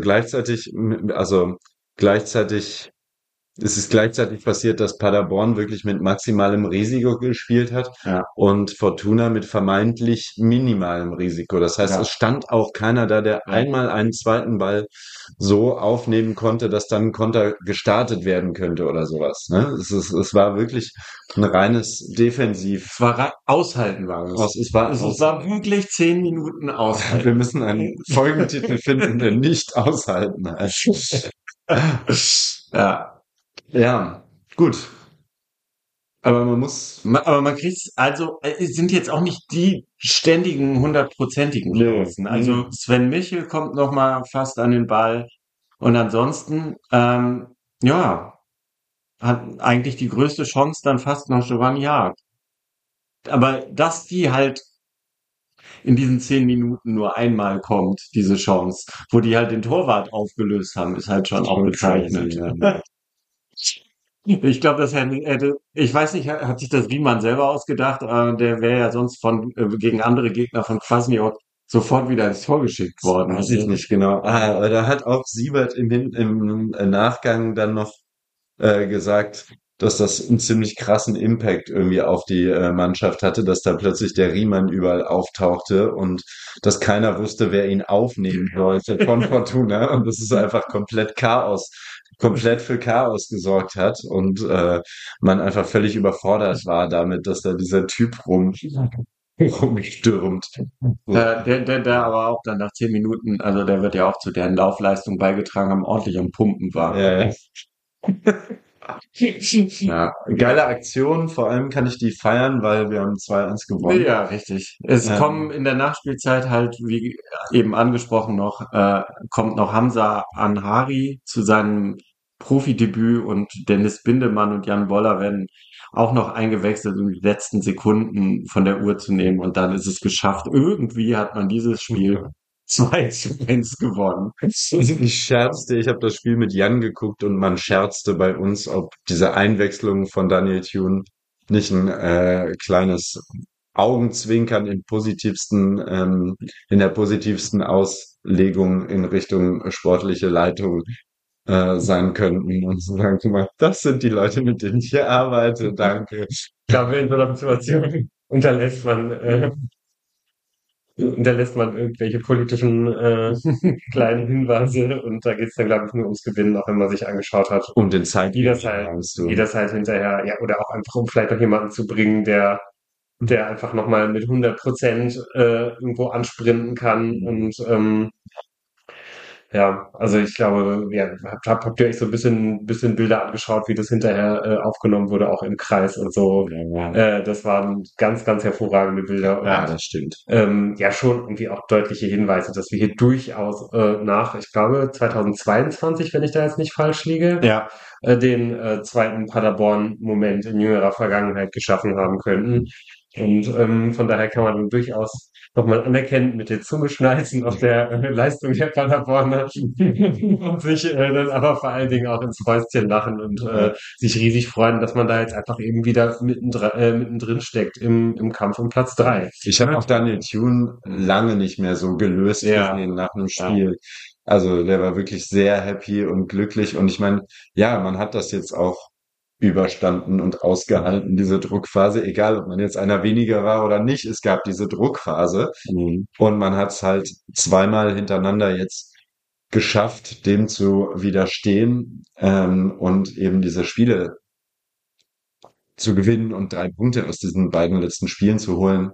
gleichzeitig es ist gleichzeitig passiert, dass Paderborn wirklich mit maximalem Risiko gespielt hat ja, und Fortuna mit vermeintlich minimalem Risiko. Das heißt, ja. es stand auch keiner da, der Ja. einmal einen zweiten Ball so aufnehmen konnte, dass dann ein Konter gestartet werden könnte oder sowas. Ne? Es war wirklich ein reines Es war aushalten war es. Es war Also es war wirklich 10 Minuten wir aushalten. müssen einen Folgentitel finden, der nicht aushalten heißt. Ja. Ja, gut. Aber man muss. Aber man kriegt, also es sind jetzt auch nicht die ständigen hundertprozentigen Nee. Chancen. Also Sven Michel kommt noch mal fast an den Ball und ansonsten, ja, hat eigentlich die größte Chance dann fast noch Giovanni Haag. Aber dass die halt in diesen 10 Minuten nur einmal kommt, diese Chance, wo die halt den Torwart aufgelöst haben, ist halt schon auch Schon bezeichnend. crazy, ja. Ich glaube, ich weiß nicht, hat sich das Riemann selber ausgedacht, der wäre ja sonst gegen andere Gegner von Kwasniok sofort wieder ins Tor geschickt worden. Weiß ich nicht genau. Aber da hat auch Siebert im Nachgang dann noch gesagt, dass das einen ziemlich krassen Impact irgendwie auf die Mannschaft hatte, dass da plötzlich der Riemann überall auftauchte und dass keiner wusste, wer ihn aufnehmen sollte von Fortuna und das ist einfach komplett für Chaos gesorgt hat und man einfach völlig überfordert war damit, dass da dieser Typ rumstürmt. Der aber auch dann nach 10 Minuten, also der wird ja auch zu deren Laufleistung beigetragen haben, ordentlich am Pumpen war. Ja, ja, geile Aktion, vor allem kann ich die feiern, weil wir haben 2-1 gewonnen. Ja, richtig. Es kommen in der Nachspielzeit halt, wie eben angesprochen kommt noch Hamza Anhari zu seinem Profidebüt und Dennis Bindemann und Jan Woller werden auch noch eingewechselt, um die letzten Sekunden von der Uhr zu nehmen und dann ist es geschafft. Irgendwie hat man dieses Spiel 2-1 gewonnen. Ich scherzte, ich habe das Spiel mit Jan geguckt und man scherzte bei uns, ob diese Einwechslung von Daniel Thune nicht ein kleines Augenzwinkern in der positivsten Auslegung in Richtung sportliche Leitung sein könnten und zu sagen, guck mal, das sind die Leute, mit denen ich hier arbeite, danke. Ich glaube, in so einer Situation unterlässt man irgendwelche politischen kleinen Hinweise und da geht's dann, glaube ich, nur ums Gewinnen, auch wenn man sich angeschaut hat, Um den Zeit wie das halt hinterher, ja, oder auch einfach, um vielleicht noch jemanden zu bringen, der einfach nochmal mit 100% irgendwo ansprinten kann und ja, also ich glaube, ja, habt ihr euch so ein bisschen Bilder angeschaut, wie das hinterher aufgenommen wurde, auch im Kreis und so. Das waren ganz, ganz hervorragende Bilder und Ja, das stimmt. ja schon irgendwie auch deutliche Hinweise, dass wir hier durchaus nach, ich glaube, 2022, wenn ich da jetzt nicht falsch liege, Ja, den zweiten Paderborn-Moment in jüngerer Vergangenheit geschaffen haben könnten. Und von daher kann man durchaus nochmal anerkennend mit der Zunge schnalzen auf der Leistung der Paderborner und sich dann aber vor allen Dingen auch ins Fäustchen lachen und sich riesig freuen, dass man da jetzt einfach eben wieder mittendrin steckt im Kampf um Platz 3. Ich habe auch Daniel Thune lange nicht mehr so gelöst gesehen nach einem Spiel. Also der war wirklich sehr happy und glücklich und ich meine, ja, man hat das jetzt auch überstanden und ausgehalten, diese Druckphase, egal ob man jetzt einer weniger war oder nicht, es gab diese Druckphase und man hat es halt zweimal hintereinander jetzt geschafft, dem zu widerstehen und eben diese Spiele zu gewinnen und 3 Punkte aus diesen beiden letzten Spielen zu holen.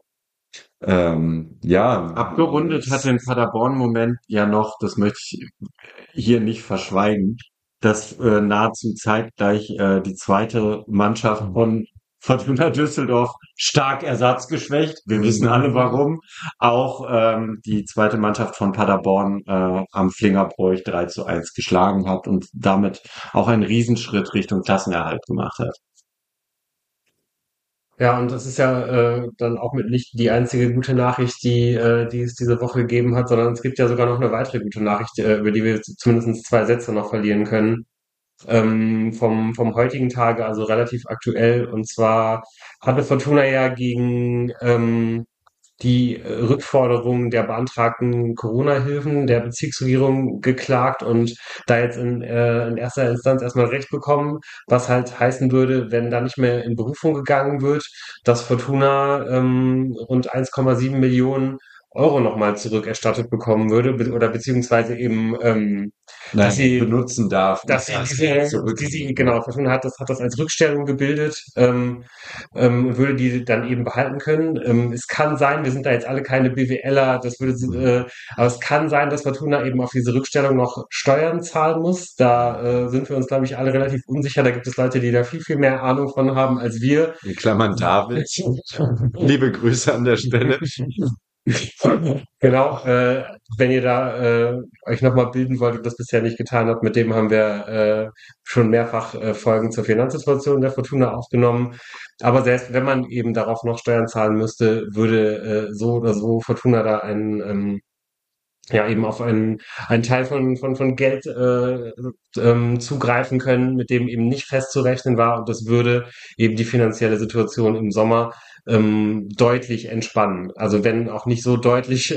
Ja, abgerundet hat den Paderborn-Moment ja noch, das möchte ich hier nicht verschweigen, dass nahezu zeitgleich die zweite Mannschaft von Fortuna Düsseldorf stark ersatzgeschwächt, wir wissen alle warum, auch die zweite Mannschaft von Paderborn am Flingerbräuch 3-1 geschlagen hat und damit auch einen Riesenschritt Richtung Klassenerhalt gemacht hat. Ja, und das ist ja dann auch mit nicht die einzige gute Nachricht, die es diese Woche gegeben hat, sondern es gibt ja sogar noch eine weitere gute Nachricht, über die wir jetzt zumindest 2 Sätze noch verlieren können. Vom heutigen Tage, also relativ aktuell. Und zwar hatte Fortuna ja gegen die Rückforderung der beantragten Corona-Hilfen der Bezirksregierung geklagt und da jetzt in erster Instanz erstmal Recht bekommen, was halt heißen würde, wenn da nicht mehr in Berufung gegangen wird, dass Fortuna rund 1,7 Millionen Euro nochmal zurückerstattet bekommen würde, oder beziehungsweise eben, dass sie benutzen darf. dass sie genau, Fortuna hat das als Rückstellung gebildet und würde die dann eben behalten können. Es kann sein, wir sind da jetzt alle keine BWLer, aber es kann sein, dass Fortuna eben auf diese Rückstellung noch Steuern zahlen muss. Da sind wir uns, glaube ich, alle relativ unsicher. Da gibt es Leute, die da viel, viel mehr Ahnung von haben als wir. In Klammern David. Liebe Grüße an der Stelle. Genau, wenn ihr da euch nochmal bilden wollt und das bisher nicht getan habt, mit dem haben wir schon mehrfach Folgen zur Finanzsituation der Fortuna aufgenommen. Aber selbst wenn man eben darauf noch Steuern zahlen müsste, würde so oder so Fortuna da ja, eben auf einen Teil von Geld zugreifen können, mit dem eben nicht festzurechnen war. Und das würde eben die finanzielle Situation im Sommer deutlich entspannen. Also wenn auch nicht so deutlich,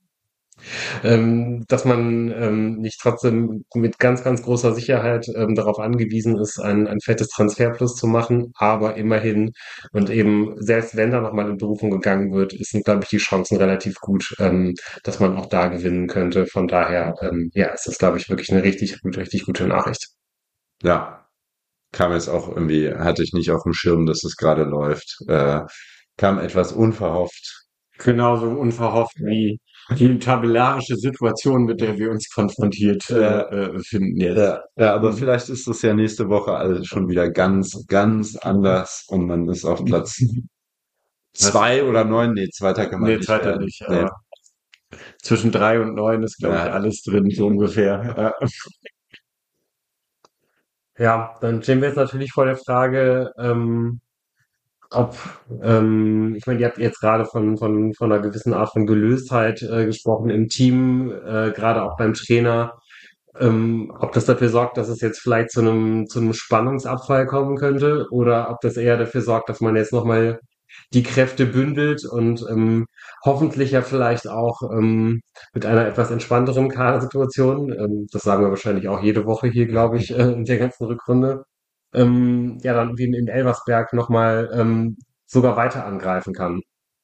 dass man nicht trotzdem mit ganz, ganz großer Sicherheit darauf angewiesen ist, ein fettes Transferplus zu machen. Aber immerhin und eben, selbst wenn da nochmal in Berufung gegangen wird, sind, glaube ich, die Chancen relativ gut, dass man auch da gewinnen könnte. Von daher, ja, es ist, glaube ich, wirklich eine richtig gute Nachricht. Ja, kam jetzt auch irgendwie, hatte ich nicht auf dem Schirm, dass es gerade läuft. Kam etwas unverhofft. Genauso unverhofft wie die tabellarische Situation, mit der wir uns konfrontiert finden jetzt. Ja, aber vielleicht ist das ja nächste Woche alles schon wieder ganz, ganz anders und man ist auf Platz 2 oder 9. Nee, Zweiter kann man Nee, nicht Zweiter werden. nicht, Nee. aber zwischen 3 und 9 ist, glaube ich, Ja. alles drin, so ungefähr. Ja, dann stehen wir jetzt natürlich vor der Frage, ob, ich meine, ihr habt jetzt gerade von einer gewissen Art von Gelöstheit gesprochen im Team, gerade auch beim Trainer, ob das dafür sorgt, dass es jetzt vielleicht zu einem Spannungsabfall kommen könnte oder ob das eher dafür sorgt, dass man jetzt nochmal die Kräfte bündelt und hoffentlich ja vielleicht auch mit einer etwas entspannteren Kadersituation, das sagen wir wahrscheinlich auch jede Woche hier, glaube ich, in der ganzen Rückrunde, ja, dann wie in Elversberg nochmal sogar weiter angreifen kann.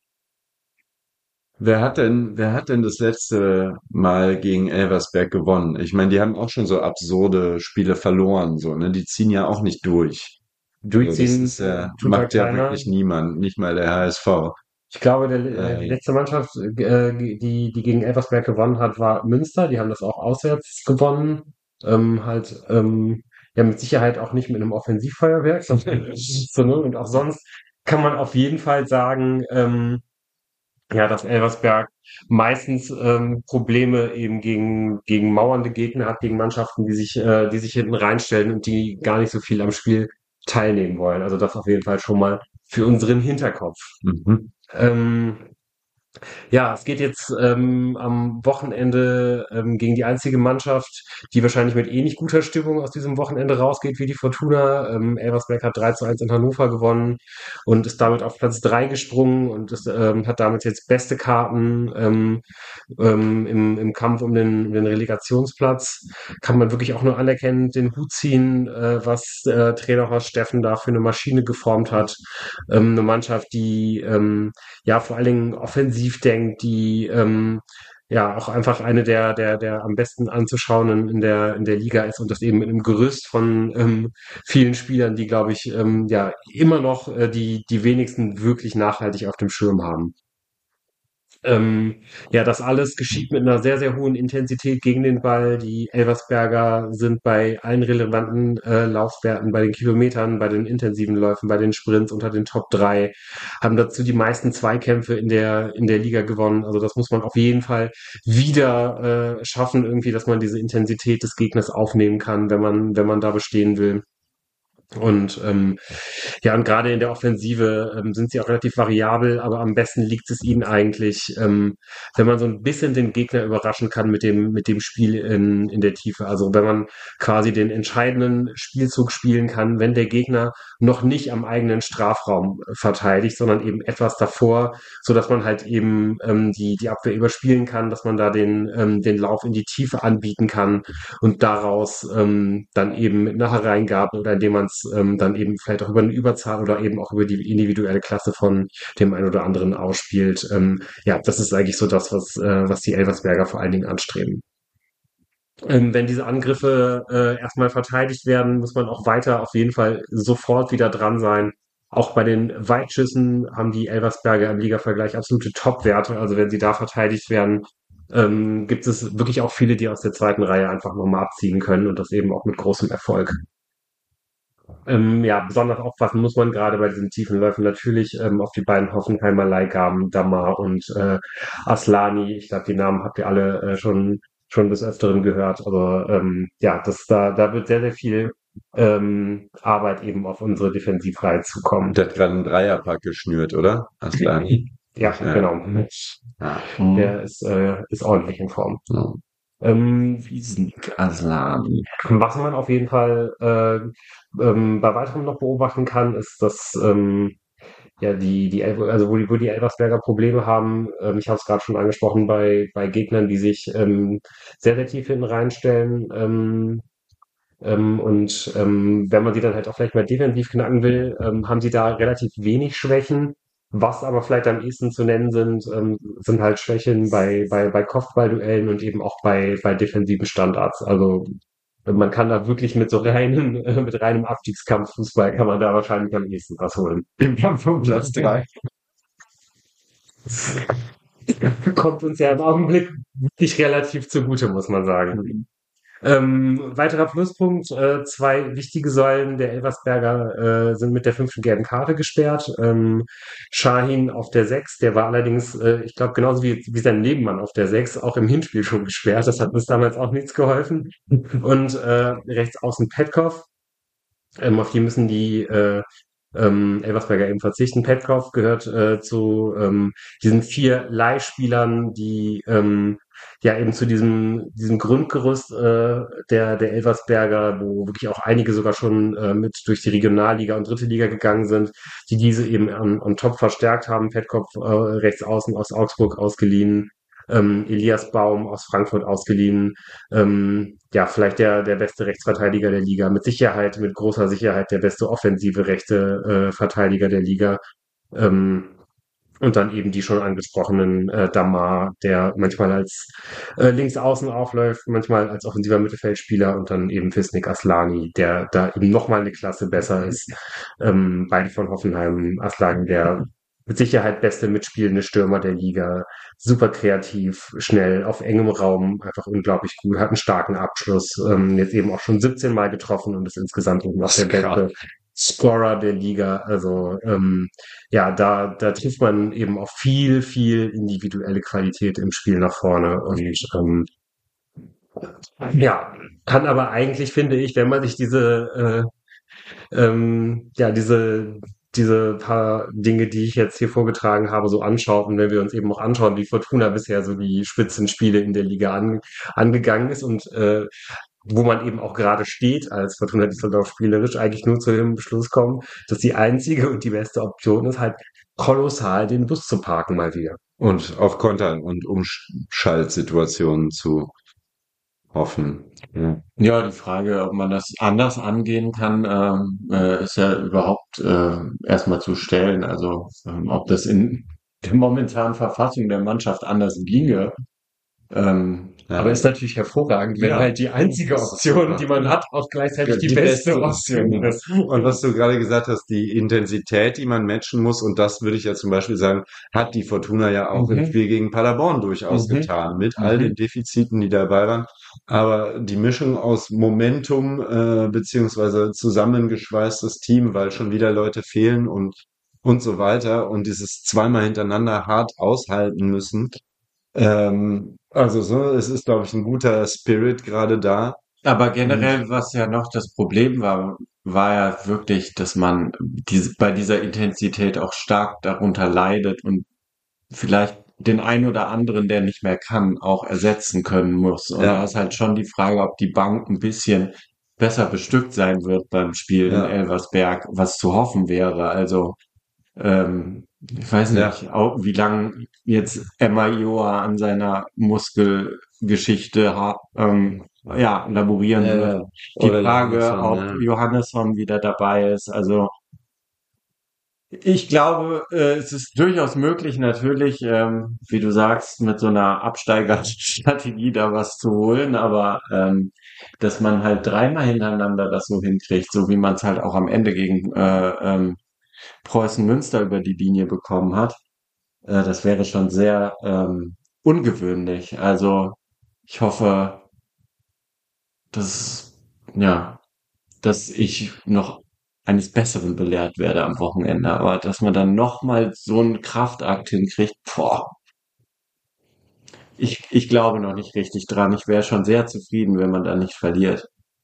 Wer hat denn das letzte Mal gegen Elversberg gewonnen? Ich meine, die haben auch schon so absurde Spiele verloren, so, ne? Die ziehen ja auch nicht durch. Also das Durchziehen ist ja, tut da macht ja keiner. wirklich niemand, nicht mal der HSV. Ich glaube, die Äh, letzte Mannschaft, die gegen Elversberg gewonnen hat, war Münster. Die haben das auch auswärts gewonnen. Halt, ja, mit Sicherheit auch nicht mit einem Offensivfeuerwerk, sondern und auch sonst kann man auf jeden Fall sagen, ja, dass Elversberg meistens Probleme eben gegen mauernde Gegner hat, gegen Mannschaften, die sich hinten reinstellen und die gar nicht so viel am Spiel teilnehmen wollen. Also das auf jeden Fall schon mal für unseren Hinterkopf. mhm. Ähm, ja, es geht jetzt am Wochenende gegen die einzige Mannschaft, die wahrscheinlich mit ähnlich guter Stimmung aus diesem Wochenende rausgeht wie die Fortuna. Elversberg hat 3:1 in Hannover gewonnen und ist damit auf Platz 3 gesprungen und hat damit jetzt beste Karten im Kampf um den Relegationsplatz. Kann man wirklich auch nur anerkennen, den Hut ziehen, was Trainer Horst Steffen da für eine Maschine geformt hat. Eine Mannschaft, die ja vor allen Dingen offensiv denkt, die ja auch einfach eine der am besten anzuschauenden in der Liga ist und das eben mit einem Gerüst von vielen Spielern, die, glaube ich, ja immer noch die wenigsten wirklich nachhaltig auf dem Schirm haben. Ja, das alles geschieht mit einer sehr, sehr hohen Intensität gegen den Ball. Die Elversberger sind bei allen relevanten Laufwerten, bei den Kilometern, bei den intensiven Läufen, bei den Sprints unter den Top 3, haben dazu die meisten Zweikämpfe in der Liga gewonnen. Also das muss man auf jeden Fall wieder schaffen, irgendwie, dass man diese Intensität des Gegners aufnehmen kann, wenn man da bestehen will. Und ja, und gerade in der Offensive sind sie auch relativ variabel, aber am besten liegt es ihnen eigentlich, wenn man so ein bisschen den Gegner überraschen kann mit dem Spiel in der Tiefe. Also wenn man quasi den entscheidenden Spielzug spielen kann, wenn der Gegner noch nicht am eigenen Strafraum verteidigt, sondern eben etwas davor, so dass man halt eben die Abwehr überspielen kann, dass man da den Lauf in die Tiefe anbieten kann und daraus dann eben mit einer Hereingabe oder indem man es dann eben vielleicht auch über eine Überzahl oder eben auch über die individuelle Klasse von dem einen oder anderen ausspielt. Ja, das ist eigentlich so das, was die Elversberger vor allen Dingen anstreben. Wenn diese Angriffe erstmal verteidigt werden, muss man auch weiter auf jeden Fall sofort wieder dran sein. Auch bei den Weitschüssen haben die Elversberger im Ligavergleich absolute Top-Werte. Also wenn sie da verteidigt werden, gibt es wirklich auch viele, die aus der zweiten Reihe einfach nochmal abziehen können und das eben auch mit großem Erfolg. Ja, besonders aufpassen muss man gerade bei diesen tiefen Läufen natürlich auf die beiden Hoffenheimer Leihgaben, Damar und Aslani. Ich glaube, die Namen habt ihr alle schon des Öfteren gehört. Aber ja, da wird sehr, sehr viel Arbeit eben auf unsere Defensivreihe zukommen. Der hat gerade einen Dreierpack geschnürt, oder? Aslani. Ja, Ja. genau. Ja. Der ist ordentlich in Form. Ja. Wiesnik Aslani. Was man auf jeden Fall bei weiterem noch beobachten kann, ist, dass ja also wo die Elversberger Probleme haben, ich habe es gerade schon angesprochen, bei Gegnern, die sich sehr, sehr tief hinten reinstellen. Und wenn man sie dann halt auch vielleicht mal defensiv knacken will, haben sie da relativ wenig Schwächen. Was aber vielleicht am ehesten zu nennen sind halt Schwächen bei Kopfballduellen und eben auch bei defensiven Standards. Also man kann da wirklich mit so mit reinem Abstiegskampffußball kann man da wahrscheinlich am ehesten was holen. Im Kampf um Platz 3. Kommt uns ja im Augenblick wirklich relativ zugute, muss man sagen. Weiterer Pluspunkt, zwei wichtige Säulen der Elversberger sind mit der fünften gelben Karte gesperrt. Şahin auf der 6, der war allerdings, ich glaube, genauso wie sein Nebenmann auf der 6, auch im Hinspiel schon gesperrt. Das hat uns damals auch nichts geholfen. Und rechts außen Petkov, auf die müssen die Elversberger eben verzichten. Petkov gehört zu diesen vier Leihspielern, die ja eben zu diesem Grundgerüst der Elversberger, wo wirklich auch einige sogar schon mit durch die Regionalliga und dritte Liga gegangen sind, die diese eben on top verstärkt haben. Petkov rechts außen aus Augsburg ausgeliehen, Elias Baum aus Frankfurt ausgeliehen, ja, vielleicht der beste Rechtsverteidiger der Liga, mit Sicherheit, mit großer Sicherheit der beste offensive rechte Verteidiger der Liga. Ähm, und dann eben die schon angesprochenen Damar, der manchmal als Linksaußen aufläuft, manchmal als offensiver Mittelfeldspieler und dann eben Fisnik Aslani, der da eben nochmal eine Klasse besser ist. Beide von Hoffenheim. Aslani, der mit Sicherheit beste mitspielende Stürmer der Liga, super kreativ, schnell, auf engem Raum, einfach unglaublich gut, hat einen starken Abschluss, jetzt eben auch schon 17 Mal getroffen und ist insgesamt eben auch der beste Scorer der Liga. Also ja, da trifft man eben auf viel individuelle Qualität im Spiel nach vorne und ja, kann aber eigentlich, finde ich, wenn man sich ja, diese paar Dinge, die ich jetzt hier vorgetragen habe, so anschaut und wenn wir uns eben auch anschauen, wie Fortuna bisher so die Spitzenspiele in der Liga angegangen ist und wo man eben auch gerade steht als Fortuna Düsseldorf spielerisch, eigentlich nur zu dem Beschluss kommen, dass die einzige und die beste Option ist, halt kolossal den Bus zu parken mal wieder. Und auf Kontern und Umschaltsituationen zu hoffen. Ja. Ja, die Frage, ob man das anders angehen kann, ist ja überhaupt erstmal zu stellen. Also ob das in der momentanen Verfassung der Mannschaft anders ginge. Aber ist natürlich hervorragend, wenn Ja. halt die einzige Das ist Option, super. die man hat, auch gleichzeitig Ja, die beste Option Option. ist. Und was du gerade gesagt hast, die Intensität, die man matchen muss, und das würde ich ja zum Beispiel sagen, hat die Fortuna ja auch im Mhm. Spiel gegen Paderborn durchaus Mhm. getan, mit all den Defiziten, die dabei waren. Aber die Mischung aus Momentum beziehungsweise zusammengeschweißtes Team, weil schon wieder Leute fehlen und so weiter und dieses zweimal hintereinander hart aushalten müssen. Also so, es ist, glaube ich, ein guter Spirit gerade da. Aber generell, was ja noch das Problem war, war ja wirklich, dass man bei dieser Intensität auch stark darunter leidet und vielleicht den einen oder anderen, der nicht mehr kann, auch ersetzen können muss. Und Ja. da ist halt schon die Frage, ob die Bank ein bisschen besser bestückt sein wird beim Spiel in Ja. Elversberg, was zu hoffen wäre. Also ich weiß Ja. nicht, auch, wie lange jetzt Emma Joa an seiner Muskelgeschichte ja, laborieren wird. Die Oder Frage, Johannesson, ob ja. Johannesson wieder dabei ist. Also ich glaube, es ist durchaus möglich, natürlich, wie du sagst, mit so einer Absteigerstrategie da was zu holen, aber dass man halt dreimal hintereinander das so hinkriegt, so wie man es halt auch am Ende gegen Preußen Münster über die Linie bekommen hat, das wäre schon sehr ungewöhnlich. Also ich hoffe, dass, ja, dass ich noch eines Besseren belehrt werde am Wochenende, aber dass man dann nochmal so einen Kraftakt hinkriegt, boah, ich glaube noch nicht richtig dran. Ich wäre schon sehr zufrieden, wenn man da nicht verliert.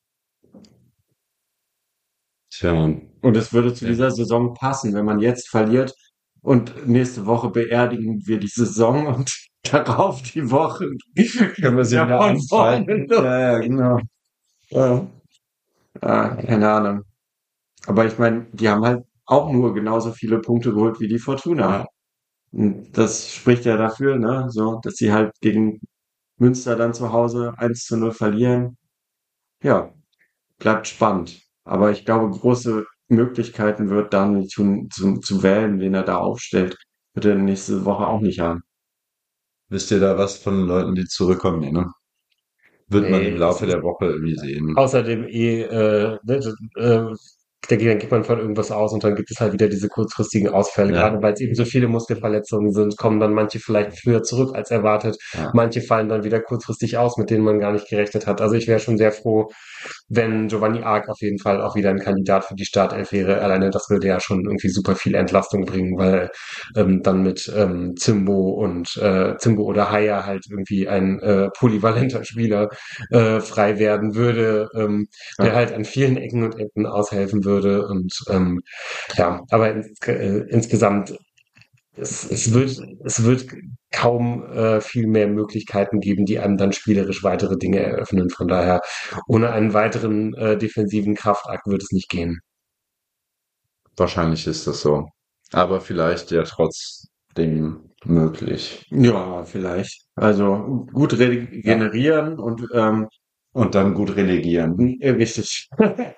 Tja, Und es würde zu Ja. dieser Saison passen, wenn man jetzt verliert und nächste Woche beerdigen wir die Saison und darauf die Woche können wir sie ja, wieder von anfalten. vorne. Ja, genau. Ja. Keine Ahnung. Aber ich meine, die haben halt auch nur genauso viele Punkte geholt wie die Fortuna. Ja. Und das spricht ja dafür, ne, so, dass sie halt gegen Münster dann zu Hause 1:0 verlieren. Ja, bleibt spannend. Aber ich glaube, große Möglichkeiten wird dann zu wählen, wen er da aufstellt, wird er nächste Woche auch nicht haben. Wisst ihr da was von Leuten, die zurückkommen? Nee, ne? Wird man im Nee, Laufe der Woche irgendwie sehen. außerdem dann geht man von irgendwas aus und dann gibt es halt wieder diese kurzfristigen Ausfälle. Ja. Gerade weil es eben so viele Muskelverletzungen sind, kommen dann manche vielleicht früher zurück als erwartet. Ja. Manche fallen dann wieder kurzfristig aus, mit denen man gar nicht gerechnet hat. Also ich wäre schon sehr froh, wenn Giovanni Arc auf jeden Fall auch wieder ein Kandidat für die Startelf wäre. Alleine das würde ja schon irgendwie super viel Entlastung bringen, weil dann mit Zimbo oder Haya halt irgendwie ein polyvalenter Spieler frei werden würde, der halt an vielen Ecken und Enden aushelfen würde. Und ja, aber insgesamt es wird kaum viel mehr Möglichkeiten geben, die einem dann spielerisch weitere Dinge eröffnen. Von daher, ohne einen weiteren defensiven Kraftakt wird es nicht gehen. Wahrscheinlich ist das so. Aber vielleicht ja trotzdem möglich. Ja, vielleicht. Also gut regenerieren und Und dann gut relegieren. richtig.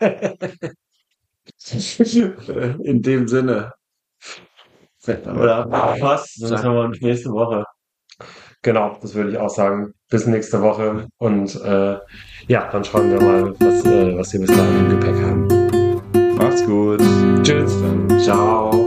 In dem Sinne. Oder was? Das haben wir uns nächste Woche. Genau, das würde ich auch sagen. Bis nächste Woche und ja, dann schauen wir mal, was wir bis dahin im Gepäck haben. Macht's gut. Tschüss. Ciao.